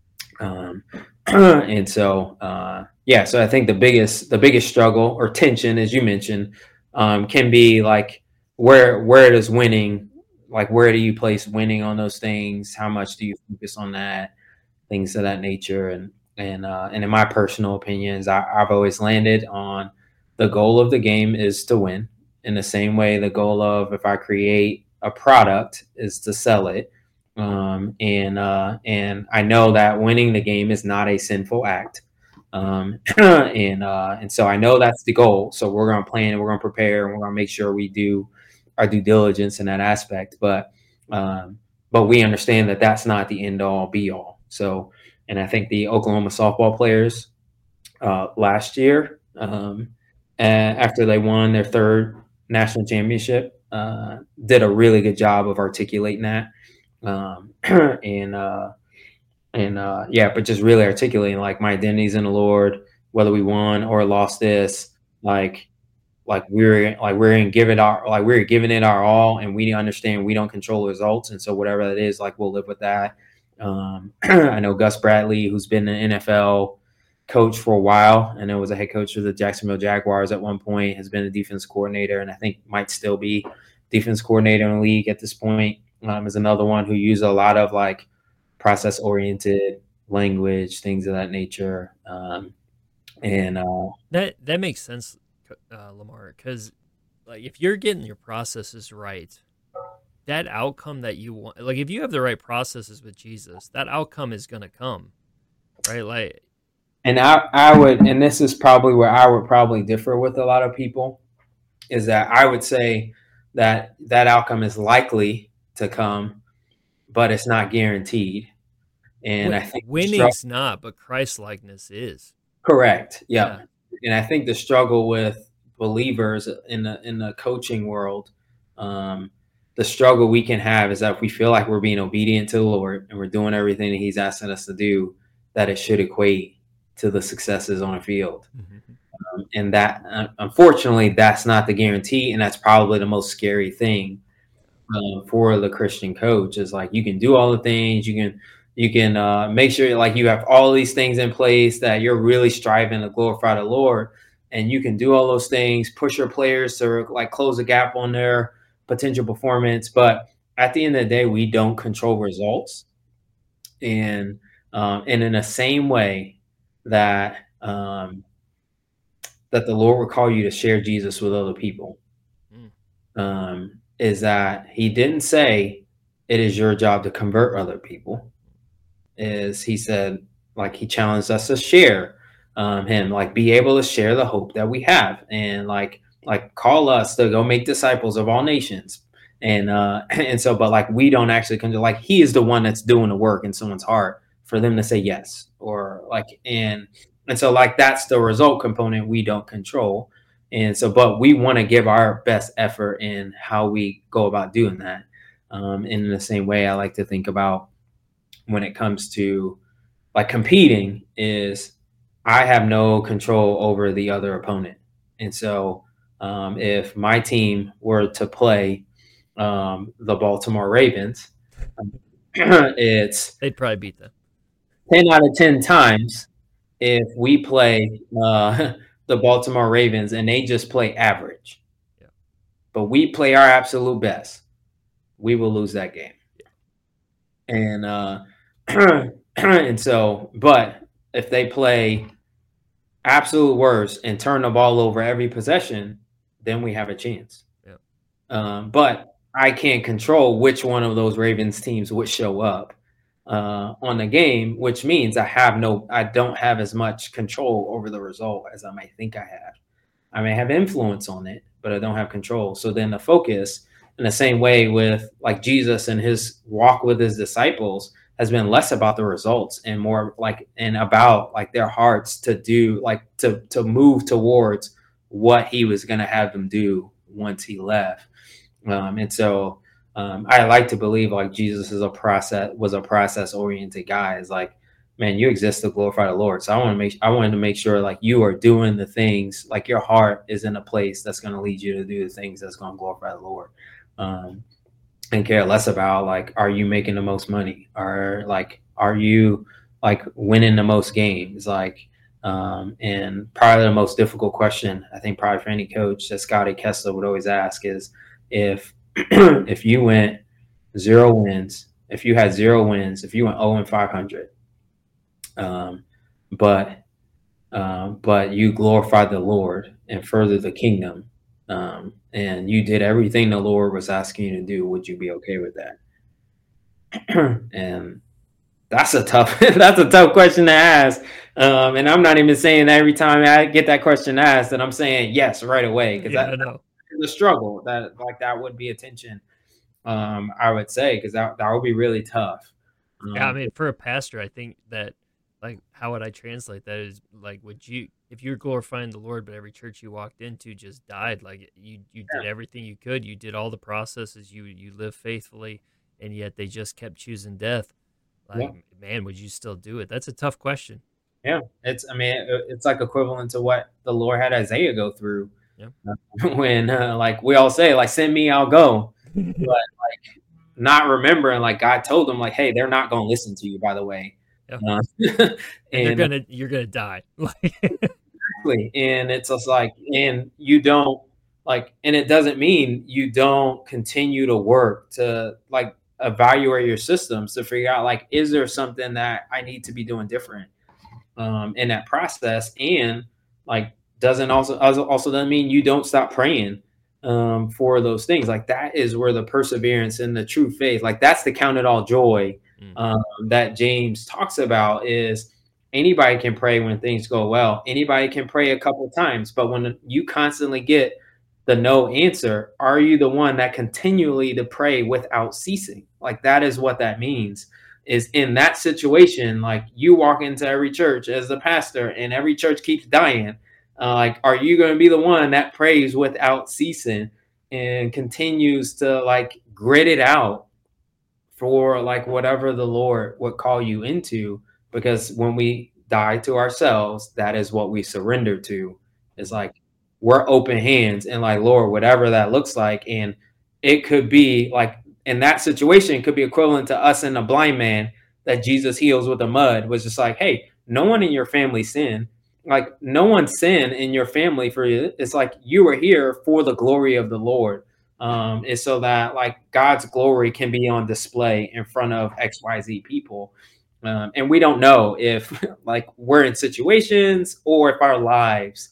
Um, and so, uh, yeah, so I think the biggest, the biggest struggle or tension, as you mentioned, um, can be like, where, where does winning, like, where do you place winning on those things? How much do you focus on that? Things of that nature. And, and, uh, and in my personal opinions, I, I've always landed on the goal of the game is to win, in the same way the goal of, if I create a product, is to sell it. Um, and uh, and I know that winning the game is not a sinful act, um, and uh, and so I know that's the goal. So we're going to plan and we're going to prepare and we're going to make sure we do our due diligence in that aspect. But um, but we understand that that's not the end all be all. So, and I think the Oklahoma softball players uh, last year, um, after they won their third national championship, uh, did a really good job of articulating that. Um, and, uh, and, uh, yeah, but just really articulating, like, my identity's in the Lord, whether we won or lost this, like, like we're like, we're in give it our, like we're giving it our all, and we understand we don't control the results. And so whatever that is, like, we'll live with that. Um, I know Gus Bradley, who's been an N F L coach for a while, and it was a head coach for the Jacksonville Jaguars at one point, has been a defense coordinator, and I think might still be defense coordinator in the league at this point. Um, is another one who uses a lot of like process oriented language, things of that nature. Um, and uh, that that makes sense, uh, Lamar, because like if you're getting your processes right, that outcome that you want, like if you have the right processes with Jesus, that outcome is going to come, right? Like, and I, I would, and this is probably where I would probably differ with a lot of people, is that I would say that that outcome is likely to come, but it's not guaranteed. And I think winning's not, but Christ likeness is. Correct. Yep. Yeah. And I think the struggle with believers in the in the coaching world, um, the struggle we can have is that if we feel like we're being obedient to the Lord and we're doing everything that He's asking us to do, that it should equate to the successes on the field. Mm-hmm. Um, and that, uh, unfortunately, that's not the guarantee, and that's probably the most scary thing uh, for the Christian coach. Is like, you can do all the things, you can. You can uh, make sure like you have all these things in place, that you're really striving to glorify the Lord, and you can do all those things, push your players to like close the gap on their potential performance. But at the end of the day, we don't control results. And, um, and in the same way that, um, that the Lord would call you to share Jesus with other people. Mm. Um, is that he didn't say it is your job to convert other people. Is he said, like, he challenged us to share um, him, like, be able to share the hope that we have, and like, like call us to go make disciples of all nations. And uh, and so, but like, we don't actually come to, like, he is the one that's doing the work in someone's heart for them to say yes, or like, and and so, like, that's the result component we don't control. And so, but we want to give our best effort in how we go about doing that. Um, and in the same way, I like to think about when it comes to like competing is I have no control over the other opponent. And so um, if my team were to play um, the Baltimore Ravens, it's they'd probably beat them ten out of ten times. If we play uh, the Baltimore Ravens and they just play average, yeah. but we play our absolute best, we will lose that game. Yeah. And uh, and so, but if they play absolute worst and turn the ball over every possession, then we have a chance. Yeah. Um, but I can't control which one of those Ravens teams would show up uh, on the game, which means I have no, I don't have as much control over the result as I might think I have. I may have influence on it, but I don't have control. So then the focus, in the same way with like Jesus and his walk with his disciples, has been less about the results and more like, and about like their hearts to do, like to, to move towards what he was going to have them do once he left. Um, and so um, I like to believe like Jesus is a process, was a process oriented guy. It's like, man, you exist to glorify the Lord. So I want to make, I wanted to make sure like you are doing the things, like your heart is in a place that's going to lead you to do the things that's going to glorify the Lord. Um, and care less about like, are you making the most money, or like, are you like winning the most games? Like, um, and probably the most difficult question, I think probably for any coach that Scotty Kessler would always ask is if, if you went zero wins, if you had zero wins, if you went oh and five hundred, um, but, um, but you glorified the Lord and furthered the kingdom, Um, and you did everything the Lord was asking you to do, would you be okay with that? And that's a tough, that's a tough question to ask. Um, and I'm not even saying that every time I get that question asked that I'm saying yes right away, because yeah, that's the struggle. That like that would be a tension, um, I would say, because that that would be really tough. Um, yeah, I mean, for a pastor, I think that, like, how would I translate that is like, would you, if you're glorifying the Lord, but every church you walked into just died, like you, you did everything you could, you did all the processes, you, you lived faithfully, and yet they just kept choosing death. Like, yeah. man, would you still do it? That's a tough question. Yeah. It's, I mean, it's like equivalent to what the Lord had Isaiah go through. Yeah. Uh, when uh, like we all say, like, send me, I'll go. But like not remembering, like God told them, like, hey, they're not going to listen to you, by the way. Yep. Uh, and, and you're gonna you're gonna die. Exactly. And it's just like, and you don't like, and it doesn't mean you don't continue to work to like evaluate your systems to figure out, like, is there something that I need to be doing different um, in that process? And like, doesn't also also doesn't mean you don't stop praying um, for those things. Like that is where the perseverance and the true faith, like that's the count it all joy. Um, that James talks about is anybody can pray when things go well. Anybody can pray a couple of times, but when you constantly get the no answer, are you the one that continually to pray without ceasing? Like that is what that means, is in that situation, like you walk into every church as the pastor and every church keeps dying. Uh, like, are you going to be the one that prays without ceasing and continues to like grit it out for like whatever the Lord would call you into? Because when we die to ourselves, that is what we surrender to. It's like we're open hands and like, Lord, whatever that looks like. And it could be like in that situation, it could be equivalent to us and a blind man that Jesus heals with the mud, was just like, hey, no one in your family sinned. Like no one sinned in your family for you. It's like you were here for the glory of the Lord. Um, and so that like God's glory can be on display in front of X Y Z people. Um, and we don't know if like we're in situations or if our lives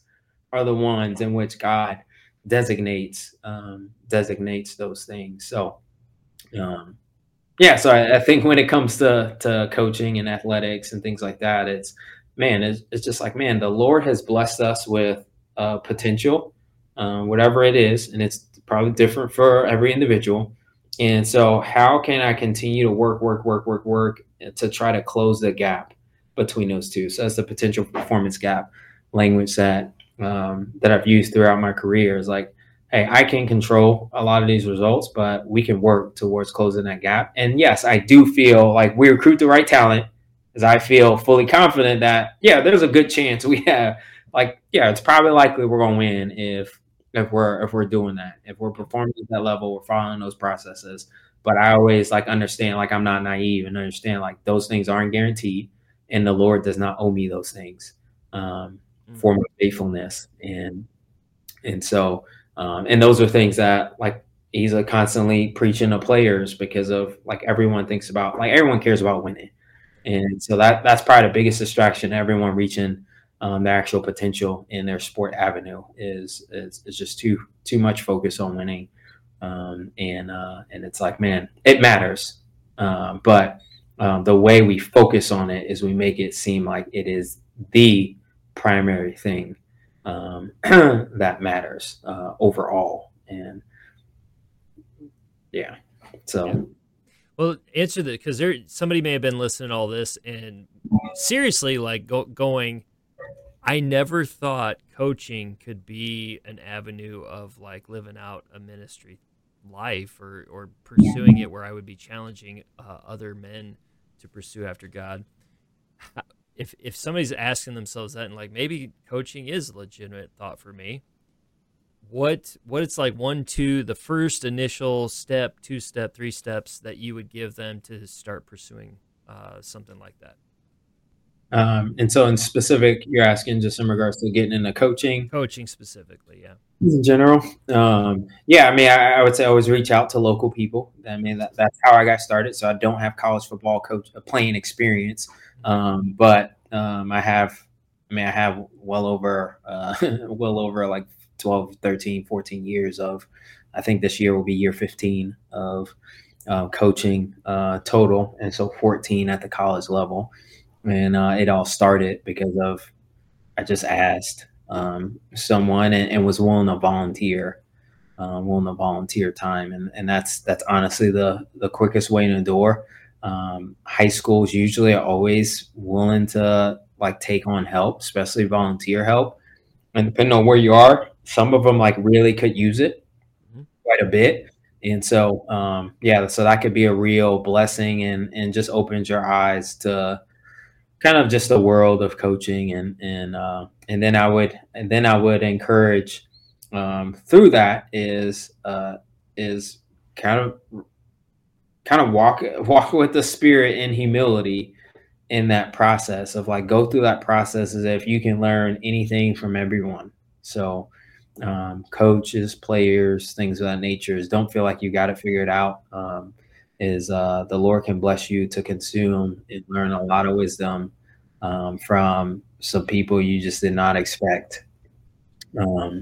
are the ones in which God designates um, designates those things. So um, yeah, so I, I think when it comes to to coaching and athletics and things like that, it's man, it's, it's just like man, the Lord has blessed us with uh, potential, um, whatever it is, and it's probably different for every individual. And so, how can I continue to work, work, work, work, work to try to close the gap between those two? So that's the potential performance gap language that um, that I've used throughout my career. Is like, hey, I can control a lot of these results, but we can work towards closing that gap. And yes, I do feel like we recruit the right talent, as I feel fully confident that, yeah, there's a good chance we have, like, yeah, it's probably likely we're going to win if if we're if we're doing that, if we're performing at that level, we're following those processes. But I always like understand, like I'm not naive and understand like those things aren't guaranteed, and the Lord does not owe me those things um, for my faithfulness, and and so. Um, and those are things that like he's a constantly preaching to players because of like everyone thinks about like everyone cares about winning. And so that that's probably the biggest distraction, everyone reaching um, their actual potential in their sport avenue is is, is just too too much focus on winning. Um, and uh, and it's like, man, it matters. Um, but um, the way we focus on it is we make it seem like it is the primary thing um, that matters uh, overall. And yeah, so. Yeah. Well, answer that, because there somebody may have been listening to all this and seriously like go, going, I never thought coaching could be an avenue of like living out a ministry life or, or pursuing it where I would be challenging uh, other men to pursue after God. If if somebody's asking themselves that and like maybe coaching is a legitimate thought for me, what what it's like one, two, the first initial step, two step, three steps that you would give them to start pursuing uh, something like that? Um, and so in specific, you're asking just in regards to getting into coaching? Coaching specifically, yeah. In general? Um, yeah, I mean, I, I would say always reach out to local people. I mean, that, that's how I got started. So I don't have college football coach uh, playing experience, um, but um, I have, I mean, I have well over, uh, well over like twelve, thirteen, fourteen years of, I think this year will be year fifteen of uh, coaching uh, total. And so fourteen at the college level. And uh, it all started because of, I just asked um, someone and, and was willing to volunteer, uh, willing to volunteer time. And, and that's, that's honestly the, the quickest way in the door. Um, high schools usually are always willing to like take on help, especially volunteer help. And depending on where you are, some of them like really could use it quite a bit. And so, um, yeah, so that could be a real blessing and, and just opens your eyes to kind of just the world of coaching. And, and, uh, and then I would, and then I would encourage, um, through that is, uh, is kind of, kind of walk, walk with the Spirit in humility in that process of like, go through that process as if you can learn anything from everyone. So, um, coaches, players, things of that nature is don't feel like you got it figured out. Um, is uh, the Lord can bless you to consume and learn a lot of wisdom um, from some people you just did not expect um,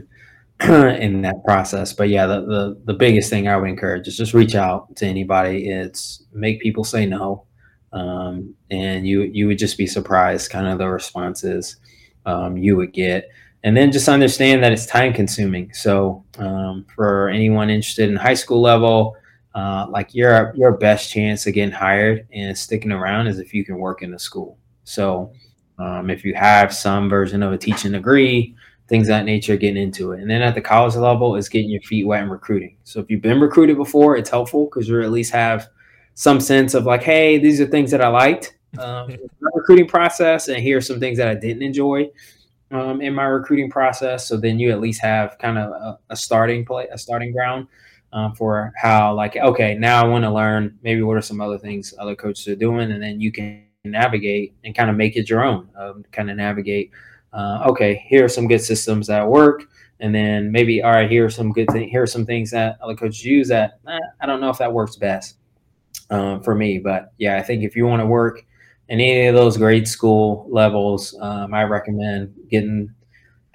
in that process. But yeah, the, the the biggest thing I would encourage is just reach out to anybody. It's make people say no, um, and you you would just be surprised kind of the responses um, you would get. And then just understand that it's time consuming. So um, for anyone interested in high school level, Uh, like your your best chance of getting hired and sticking around is if you can work in the school. So um, if you have some version of a teaching degree, things of that nature, getting into it. And then at the college level is getting your feet wet in recruiting. So if you've been recruited before, it's helpful because you at least have some sense of like, hey, these are things that I liked um, in the recruiting process, and here are some things that I didn't enjoy um, in my recruiting process. So then you at least have kind of a, a starting play, a starting ground. Um, for how like, okay, now I want to learn maybe what are some other things other coaches are doing, and then you can navigate and kind of make it your own, um, kind of navigate, uh, okay, here are some good systems that work, and then maybe, all right, here are some good things, here are some things that other coaches use that eh, I don't know if that works best um, for me. But yeah, I think if you want to work in any of those grade school levels, um, I recommend getting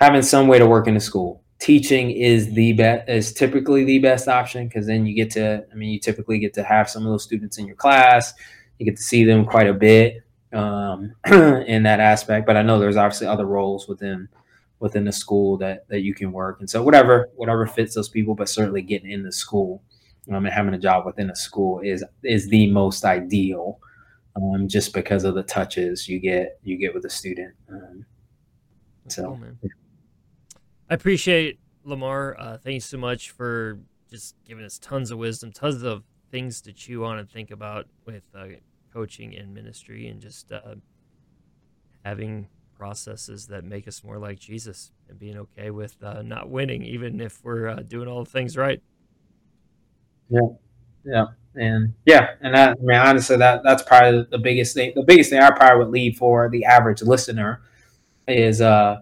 having some way to work in the school. Teaching is the best, is typically the best option, because then you get to, I mean, you typically get to have some of those students in your class. You get to see them quite a bit um, in that aspect. But I know there's obviously other roles within within the school that that you can work. And so whatever whatever fits those people, but certainly getting in the school um, and having a job within a school is is the most ideal, um, just because of the touches you get you get with a student. Um, so. Cool, man. I appreciate Lamar. Uh, thank you so much for just giving us tons of wisdom, tons of things to chew on and think about with uh, coaching and ministry, and just uh, having processes that make us more like Jesus, and being okay with uh, not winning, even if we're uh, doing all the things right. Yeah, yeah, and yeah, and that, I mean, honestly, that that's probably the biggest thing. The biggest thing I probably would leave for the average listener is uh.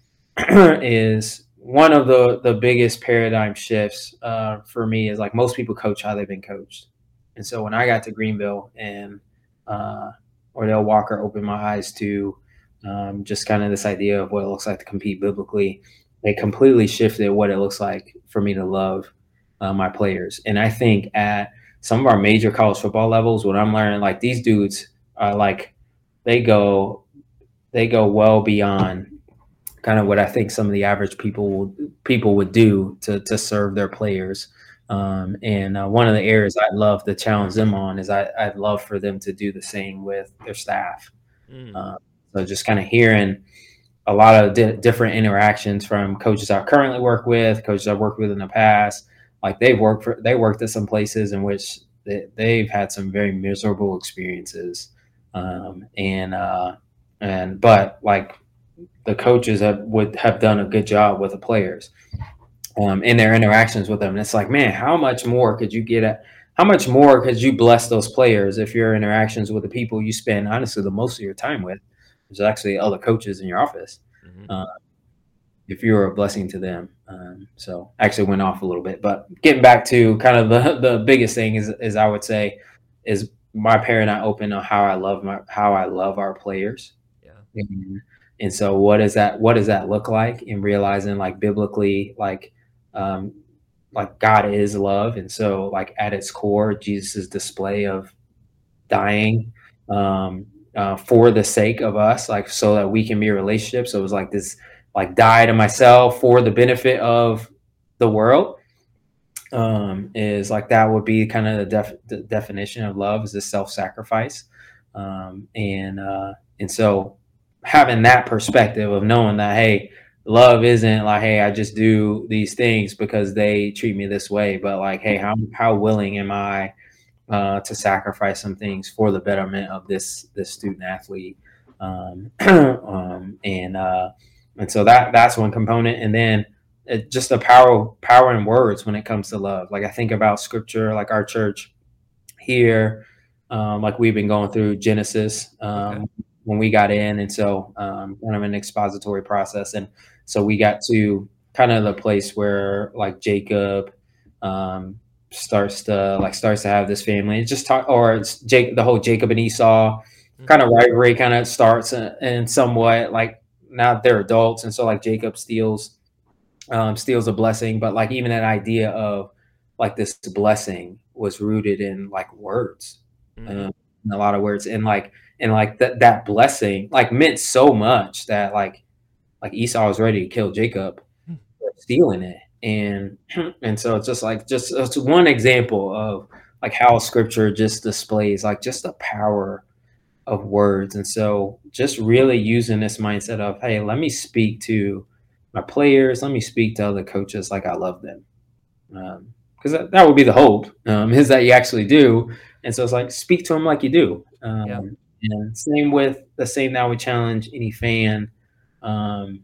is one of the the biggest paradigm shifts uh, for me is like most people coach how they've been coached. And so when I got to Greenville and uh, Ordell Walker opened my eyes to um, just kind of this idea of what it looks like to compete biblically, it completely shifted what it looks like for me to love uh, my players. And I think at some of our major college football levels, what I'm learning, like these dudes are like, they go, they go well beyond kind of what I think some of the average people would, people would do to to serve their players. Um, and uh, one of the areas I'd love to challenge them on is I, I'd love for them to do the same with their staff. Mm. Uh, so just kind of hearing a lot of di- different interactions from coaches I currently work with, coaches I've worked with in the past. Like they've worked for, they worked at some places in which they, they've had some very miserable experiences. Um, and, uh, and, but like, the coaches have would have done a good job with the players um, in their interactions with them. And it's like, man, how much more could you get at? How much more could you bless those players if your interactions with the people you spend honestly the most of your time with, which is actually other coaches in your office, mm-hmm. uh, if you're a blessing to them. Um, so I actually went off a little bit, but getting back to kind of the, the biggest thing is, is I would say is my paradigm open on how I love my, how I love our players. Yeah. And, And so what does that, what does that look like in realizing like biblically, like, um, like God is love. And so like at its core, Jesus's display of dying, um, uh, for the sake of us, like, so that we can be a relationship. So it was like this, like die to myself for the benefit of the world, um, is like, that would be kind of the, def- the definition of love, is this self-sacrifice. Um, and, uh, and so, having that perspective of knowing that, hey, love isn't like, hey, I just do these things because they treat me this way, but like, hey, how how willing am I uh, to sacrifice some things for the betterment of this this student athlete, um, um, and uh, and so that that's one component, and then it, just the power power in words when it comes to love. Like I think about scripture, like our church here, um, like we've been going through Genesis. Um, okay. When we got in. And so um, kind of an expository process. And so we got to kind of the place where like Jacob um, starts to like starts to have this family. It just talk, or it's Jake, the whole Jacob and Esau kind of rivalry kind of starts and, and somewhat like now they're adults. And so like Jacob steals, um, steals a blessing, but like even that idea of like this blessing was rooted in like words, mm-hmm. um, in a lot of words. And like, And like that that blessing like meant so much that like like Esau was ready to kill Jacob for stealing it. And and so it's just like just it's one example of like how scripture just displays like just the power of words. And so just really using this mindset of, hey, let me speak to my players, let me speak to other coaches like I love them. Um, because that, that would be the hope, um, is that you actually do. And so it's like speak to them like you do. Um, yeah. And same with the same that would challenge any fan. Um,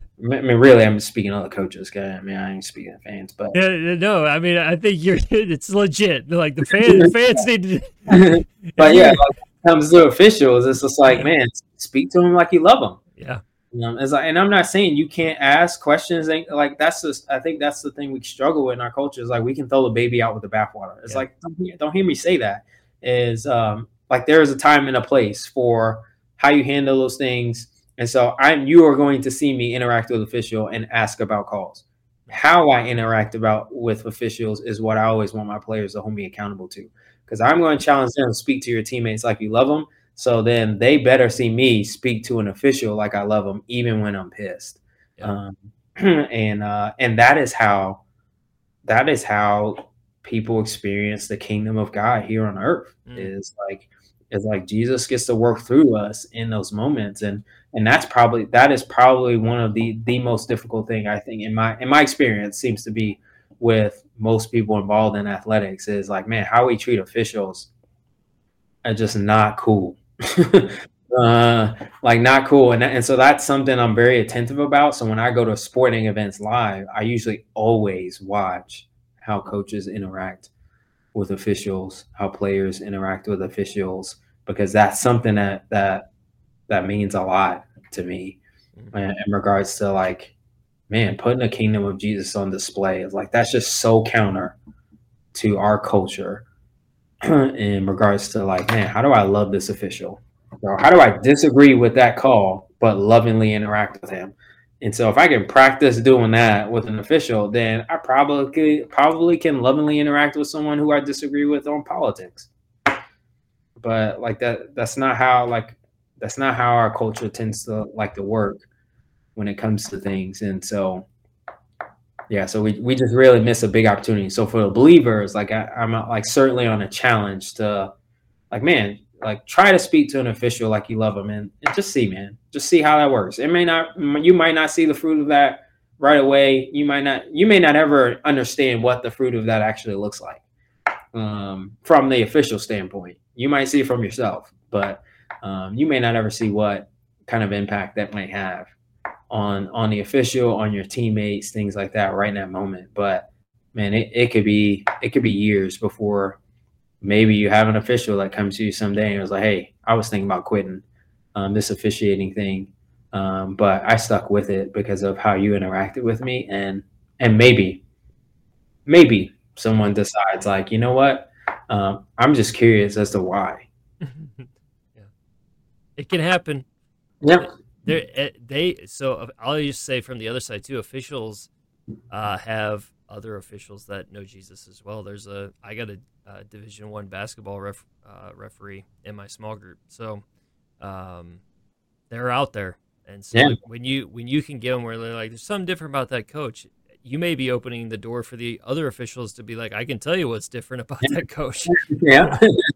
I mean, really, I'm speaking of the coaches, guy. I mean, I ain't speaking of fans, but yeah, no, I mean, I think you're. It's legit. Like the fans, the fans need to. But yeah, like, when it comes to officials, it's just like, man, speak to them like you love them. Yeah. Um, it's like, and I'm not saying you can't ask questions. Like that's just, I think that's the thing we struggle with in our culture is like we can throw the baby out with the bathwater. It's yeah. like don't, don't hear me say that. Is um. Like there is a time and a place for how you handle those things And so I'm you are going to see me interact with official and ask about calls. How I interact about with officials is what I always want my players to hold me accountable to, because I'm going to challenge them to speak to your teammates like you love them. So then they better see me speak to an official like I love them, even when I'm pissed. Yeah. Um, and uh, and that is how that is how people experience the kingdom of God here on earth. Mm. Is like it's like Jesus gets to work through us in those moments, and and that's probably that is probably one of the the most difficult thing, I think, in my in my experience seems to be with most people involved in athletics is like, man, how we treat officials are just not cool. uh, like not cool. And, and so that's something I'm very attentive about. So when I go to sporting events live, I usually always watch how coaches interact with officials, how players interact with officials, because that's something that that that means a lot to me mm-hmm. in, in regards to like, man, putting the kingdom of Jesus on display is like, that's just so counter to our culture in regards to like, man, how do I love this official? Or how do I disagree with that call, but lovingly interact with him? And so if I can practice doing that with an official, then I probably probably can lovingly interact with someone who I disagree with on politics. But like that, that's not how like that's not how our culture tends to like to work when it comes to things. And so, yeah, so we, we just really miss a big opportunity. So for the believers, like I, I'm like certainly on a challenge to like, man, like try to speak to an official like you love them, and, and just see, man, just see how that works. It may not, you might not see the fruit of that right away. You might not, you may not ever understand what the fruit of that actually looks like um, from the official standpoint. You might see it from yourself, but um, you may not ever see what kind of impact that might have on on the official, on your teammates, things like that right in that moment. But man, it, it could be it could be years before maybe you have an official that comes to you someday and was like, hey, I was thinking about quitting um, this officiating thing, um, but I stuck with it because of how you interacted with me. And and maybe, maybe someone decides like, you know what, um, I'm just curious as to why. Yeah, it can happen. Yeah. They they so I'll just say from the other side too, officials uh, have other officials that know Jesus as well. There's a I got a, a Division One basketball ref, uh, referee in my small group, so um, they're out there, and so yeah. when you when you can get them where they're like, there's something different about that coach, you may be opening the door for the other officials to be like, I can tell you what's different about that coach. Yeah.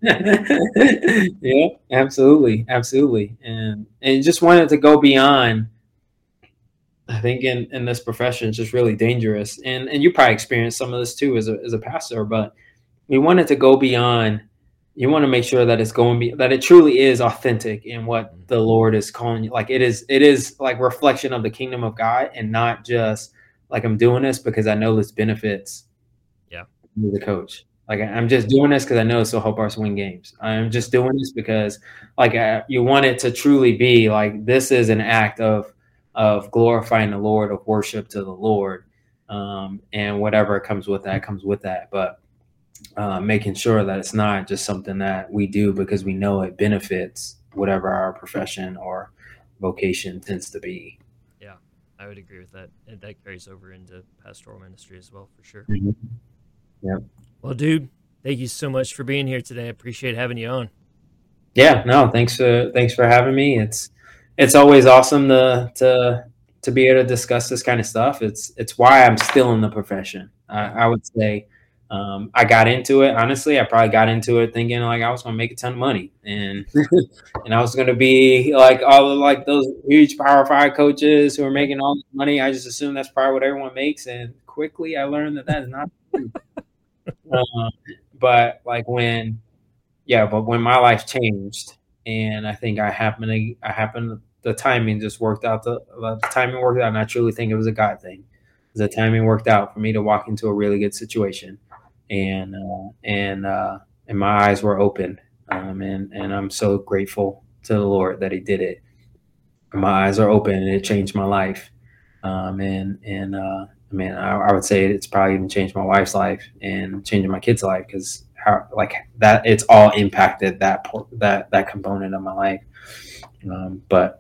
Yeah, absolutely. Absolutely. And, and just wanted to go beyond, I think in, in this profession, it's just really dangerous. And, and you probably experienced some of this too, as a, as a pastor, but we wanted to go beyond. You want to make sure that it's going be, that it truly is authentic in what the Lord is calling you. Like it is, it is like reflection of the kingdom of God, and not just like I'm doing this because I know this benefits yeah. the coach. Like I'm just doing this because I know this will help us win games. I'm just doing this because like I, you want it to truly be like this is an act of of glorifying the Lord, of worship to the Lord, um, and whatever comes with that comes with that. But uh, making sure that it's not just something that we do because we know it benefits whatever our profession or vocation tends to be. I would agree with that. And that carries over into pastoral ministry as well, for sure. Mm-hmm. Yeah. Well, dude, thank you so much for being here today. I appreciate having you on. Yeah, no, thanks for thanks for having me. It's it's always awesome to to to be able to discuss this kind of stuff. It's it's why I'm still in the profession. I, I would say um, I got into it. Honestly, I probably got into it thinking like I was going to make a ton of money, and and I was going to be like all of like those huge Power Five coaches who are making all this money. I just assumed that's probably what everyone makes, and quickly I learned that that is not true. um, but like when, yeah, but when my life changed, and I think I happened to, I happened the timing just worked out. The, the timing worked out, and I truly think it was a God thing. The timing worked out for me to walk into a really good situation. And uh, and uh, and my eyes were open, um, and and I'm so grateful to the Lord that He did it. My eyes are open, and it changed my life. Um, and and uh, I mean, I, I would say it's probably even changed my wife's life and changing my kid's life, because how like that it's all impacted that that that component of my life. Um, but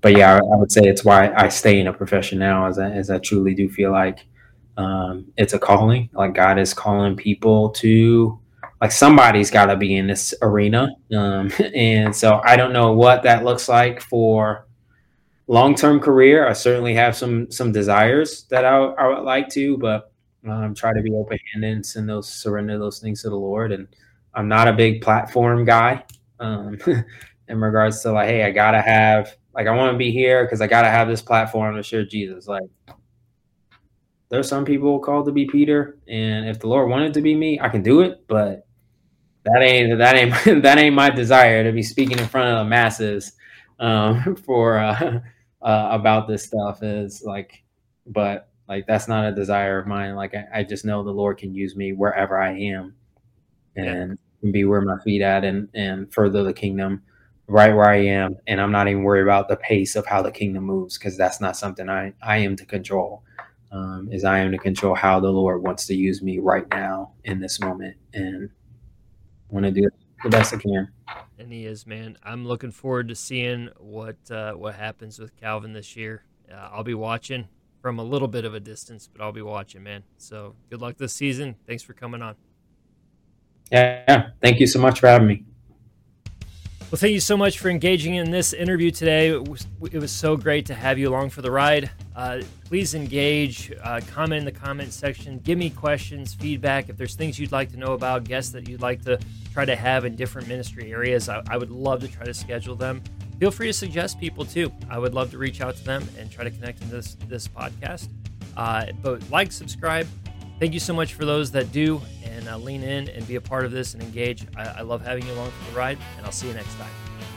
but yeah, I, I would say it's why I stay in a profession now, as I, as I truly do feel like um, it's a calling. Like God is calling people to, like somebody's got to be in this arena, um, and so I don't know what that looks like for long-term career. I certainly have some some desires that I, I would like to, but um, try to be open-handed and send those surrender those things to the Lord. And I'm not a big platform guy um, in regards to like, hey, I gotta have like I want to be here because I gotta have this platform to share Jesus. Like there's some people called to be Peter, and if the Lord wanted to be me, I can do it, but that ain't that ain't that ain't my desire to be speaking in front of the masses um, for uh, uh, about this stuff. Is like, but like that's not a desire of mine. Like I, I just know the Lord can use me wherever I am, and yeah. be where my feet at, and and further the kingdom right where I am. And I'm not even worried about the pace of how the kingdom moves, because that's not something I I am to control. Um, is I am to control how the Lord wants to use me right now in this moment, and want to do the best I can. And he is, man. I'm looking forward to seeing what uh, what happens with Calvin this year. Uh, I'll be watching from a little bit of a distance, but I'll be watching, man. So good luck this season. Thanks for coming on. Yeah, thank you so much for having me. Well, thank you so much for engaging in this interview today. It was, it was so great to have you along for the ride. Uh, please engage, uh, comment in the comment section, give me questions, feedback. If there's things you'd like to know about, guests that you'd like to try to have in different ministry areas, I, I would love to try to schedule them. Feel free to suggest people too. I would love to reach out to them and try to connect in this, this podcast. Uh, but like, subscribe. Thank you so much for those that do, and uh, lean in and be a part of this and engage. I, I love having you along for the ride, and I'll see you next time.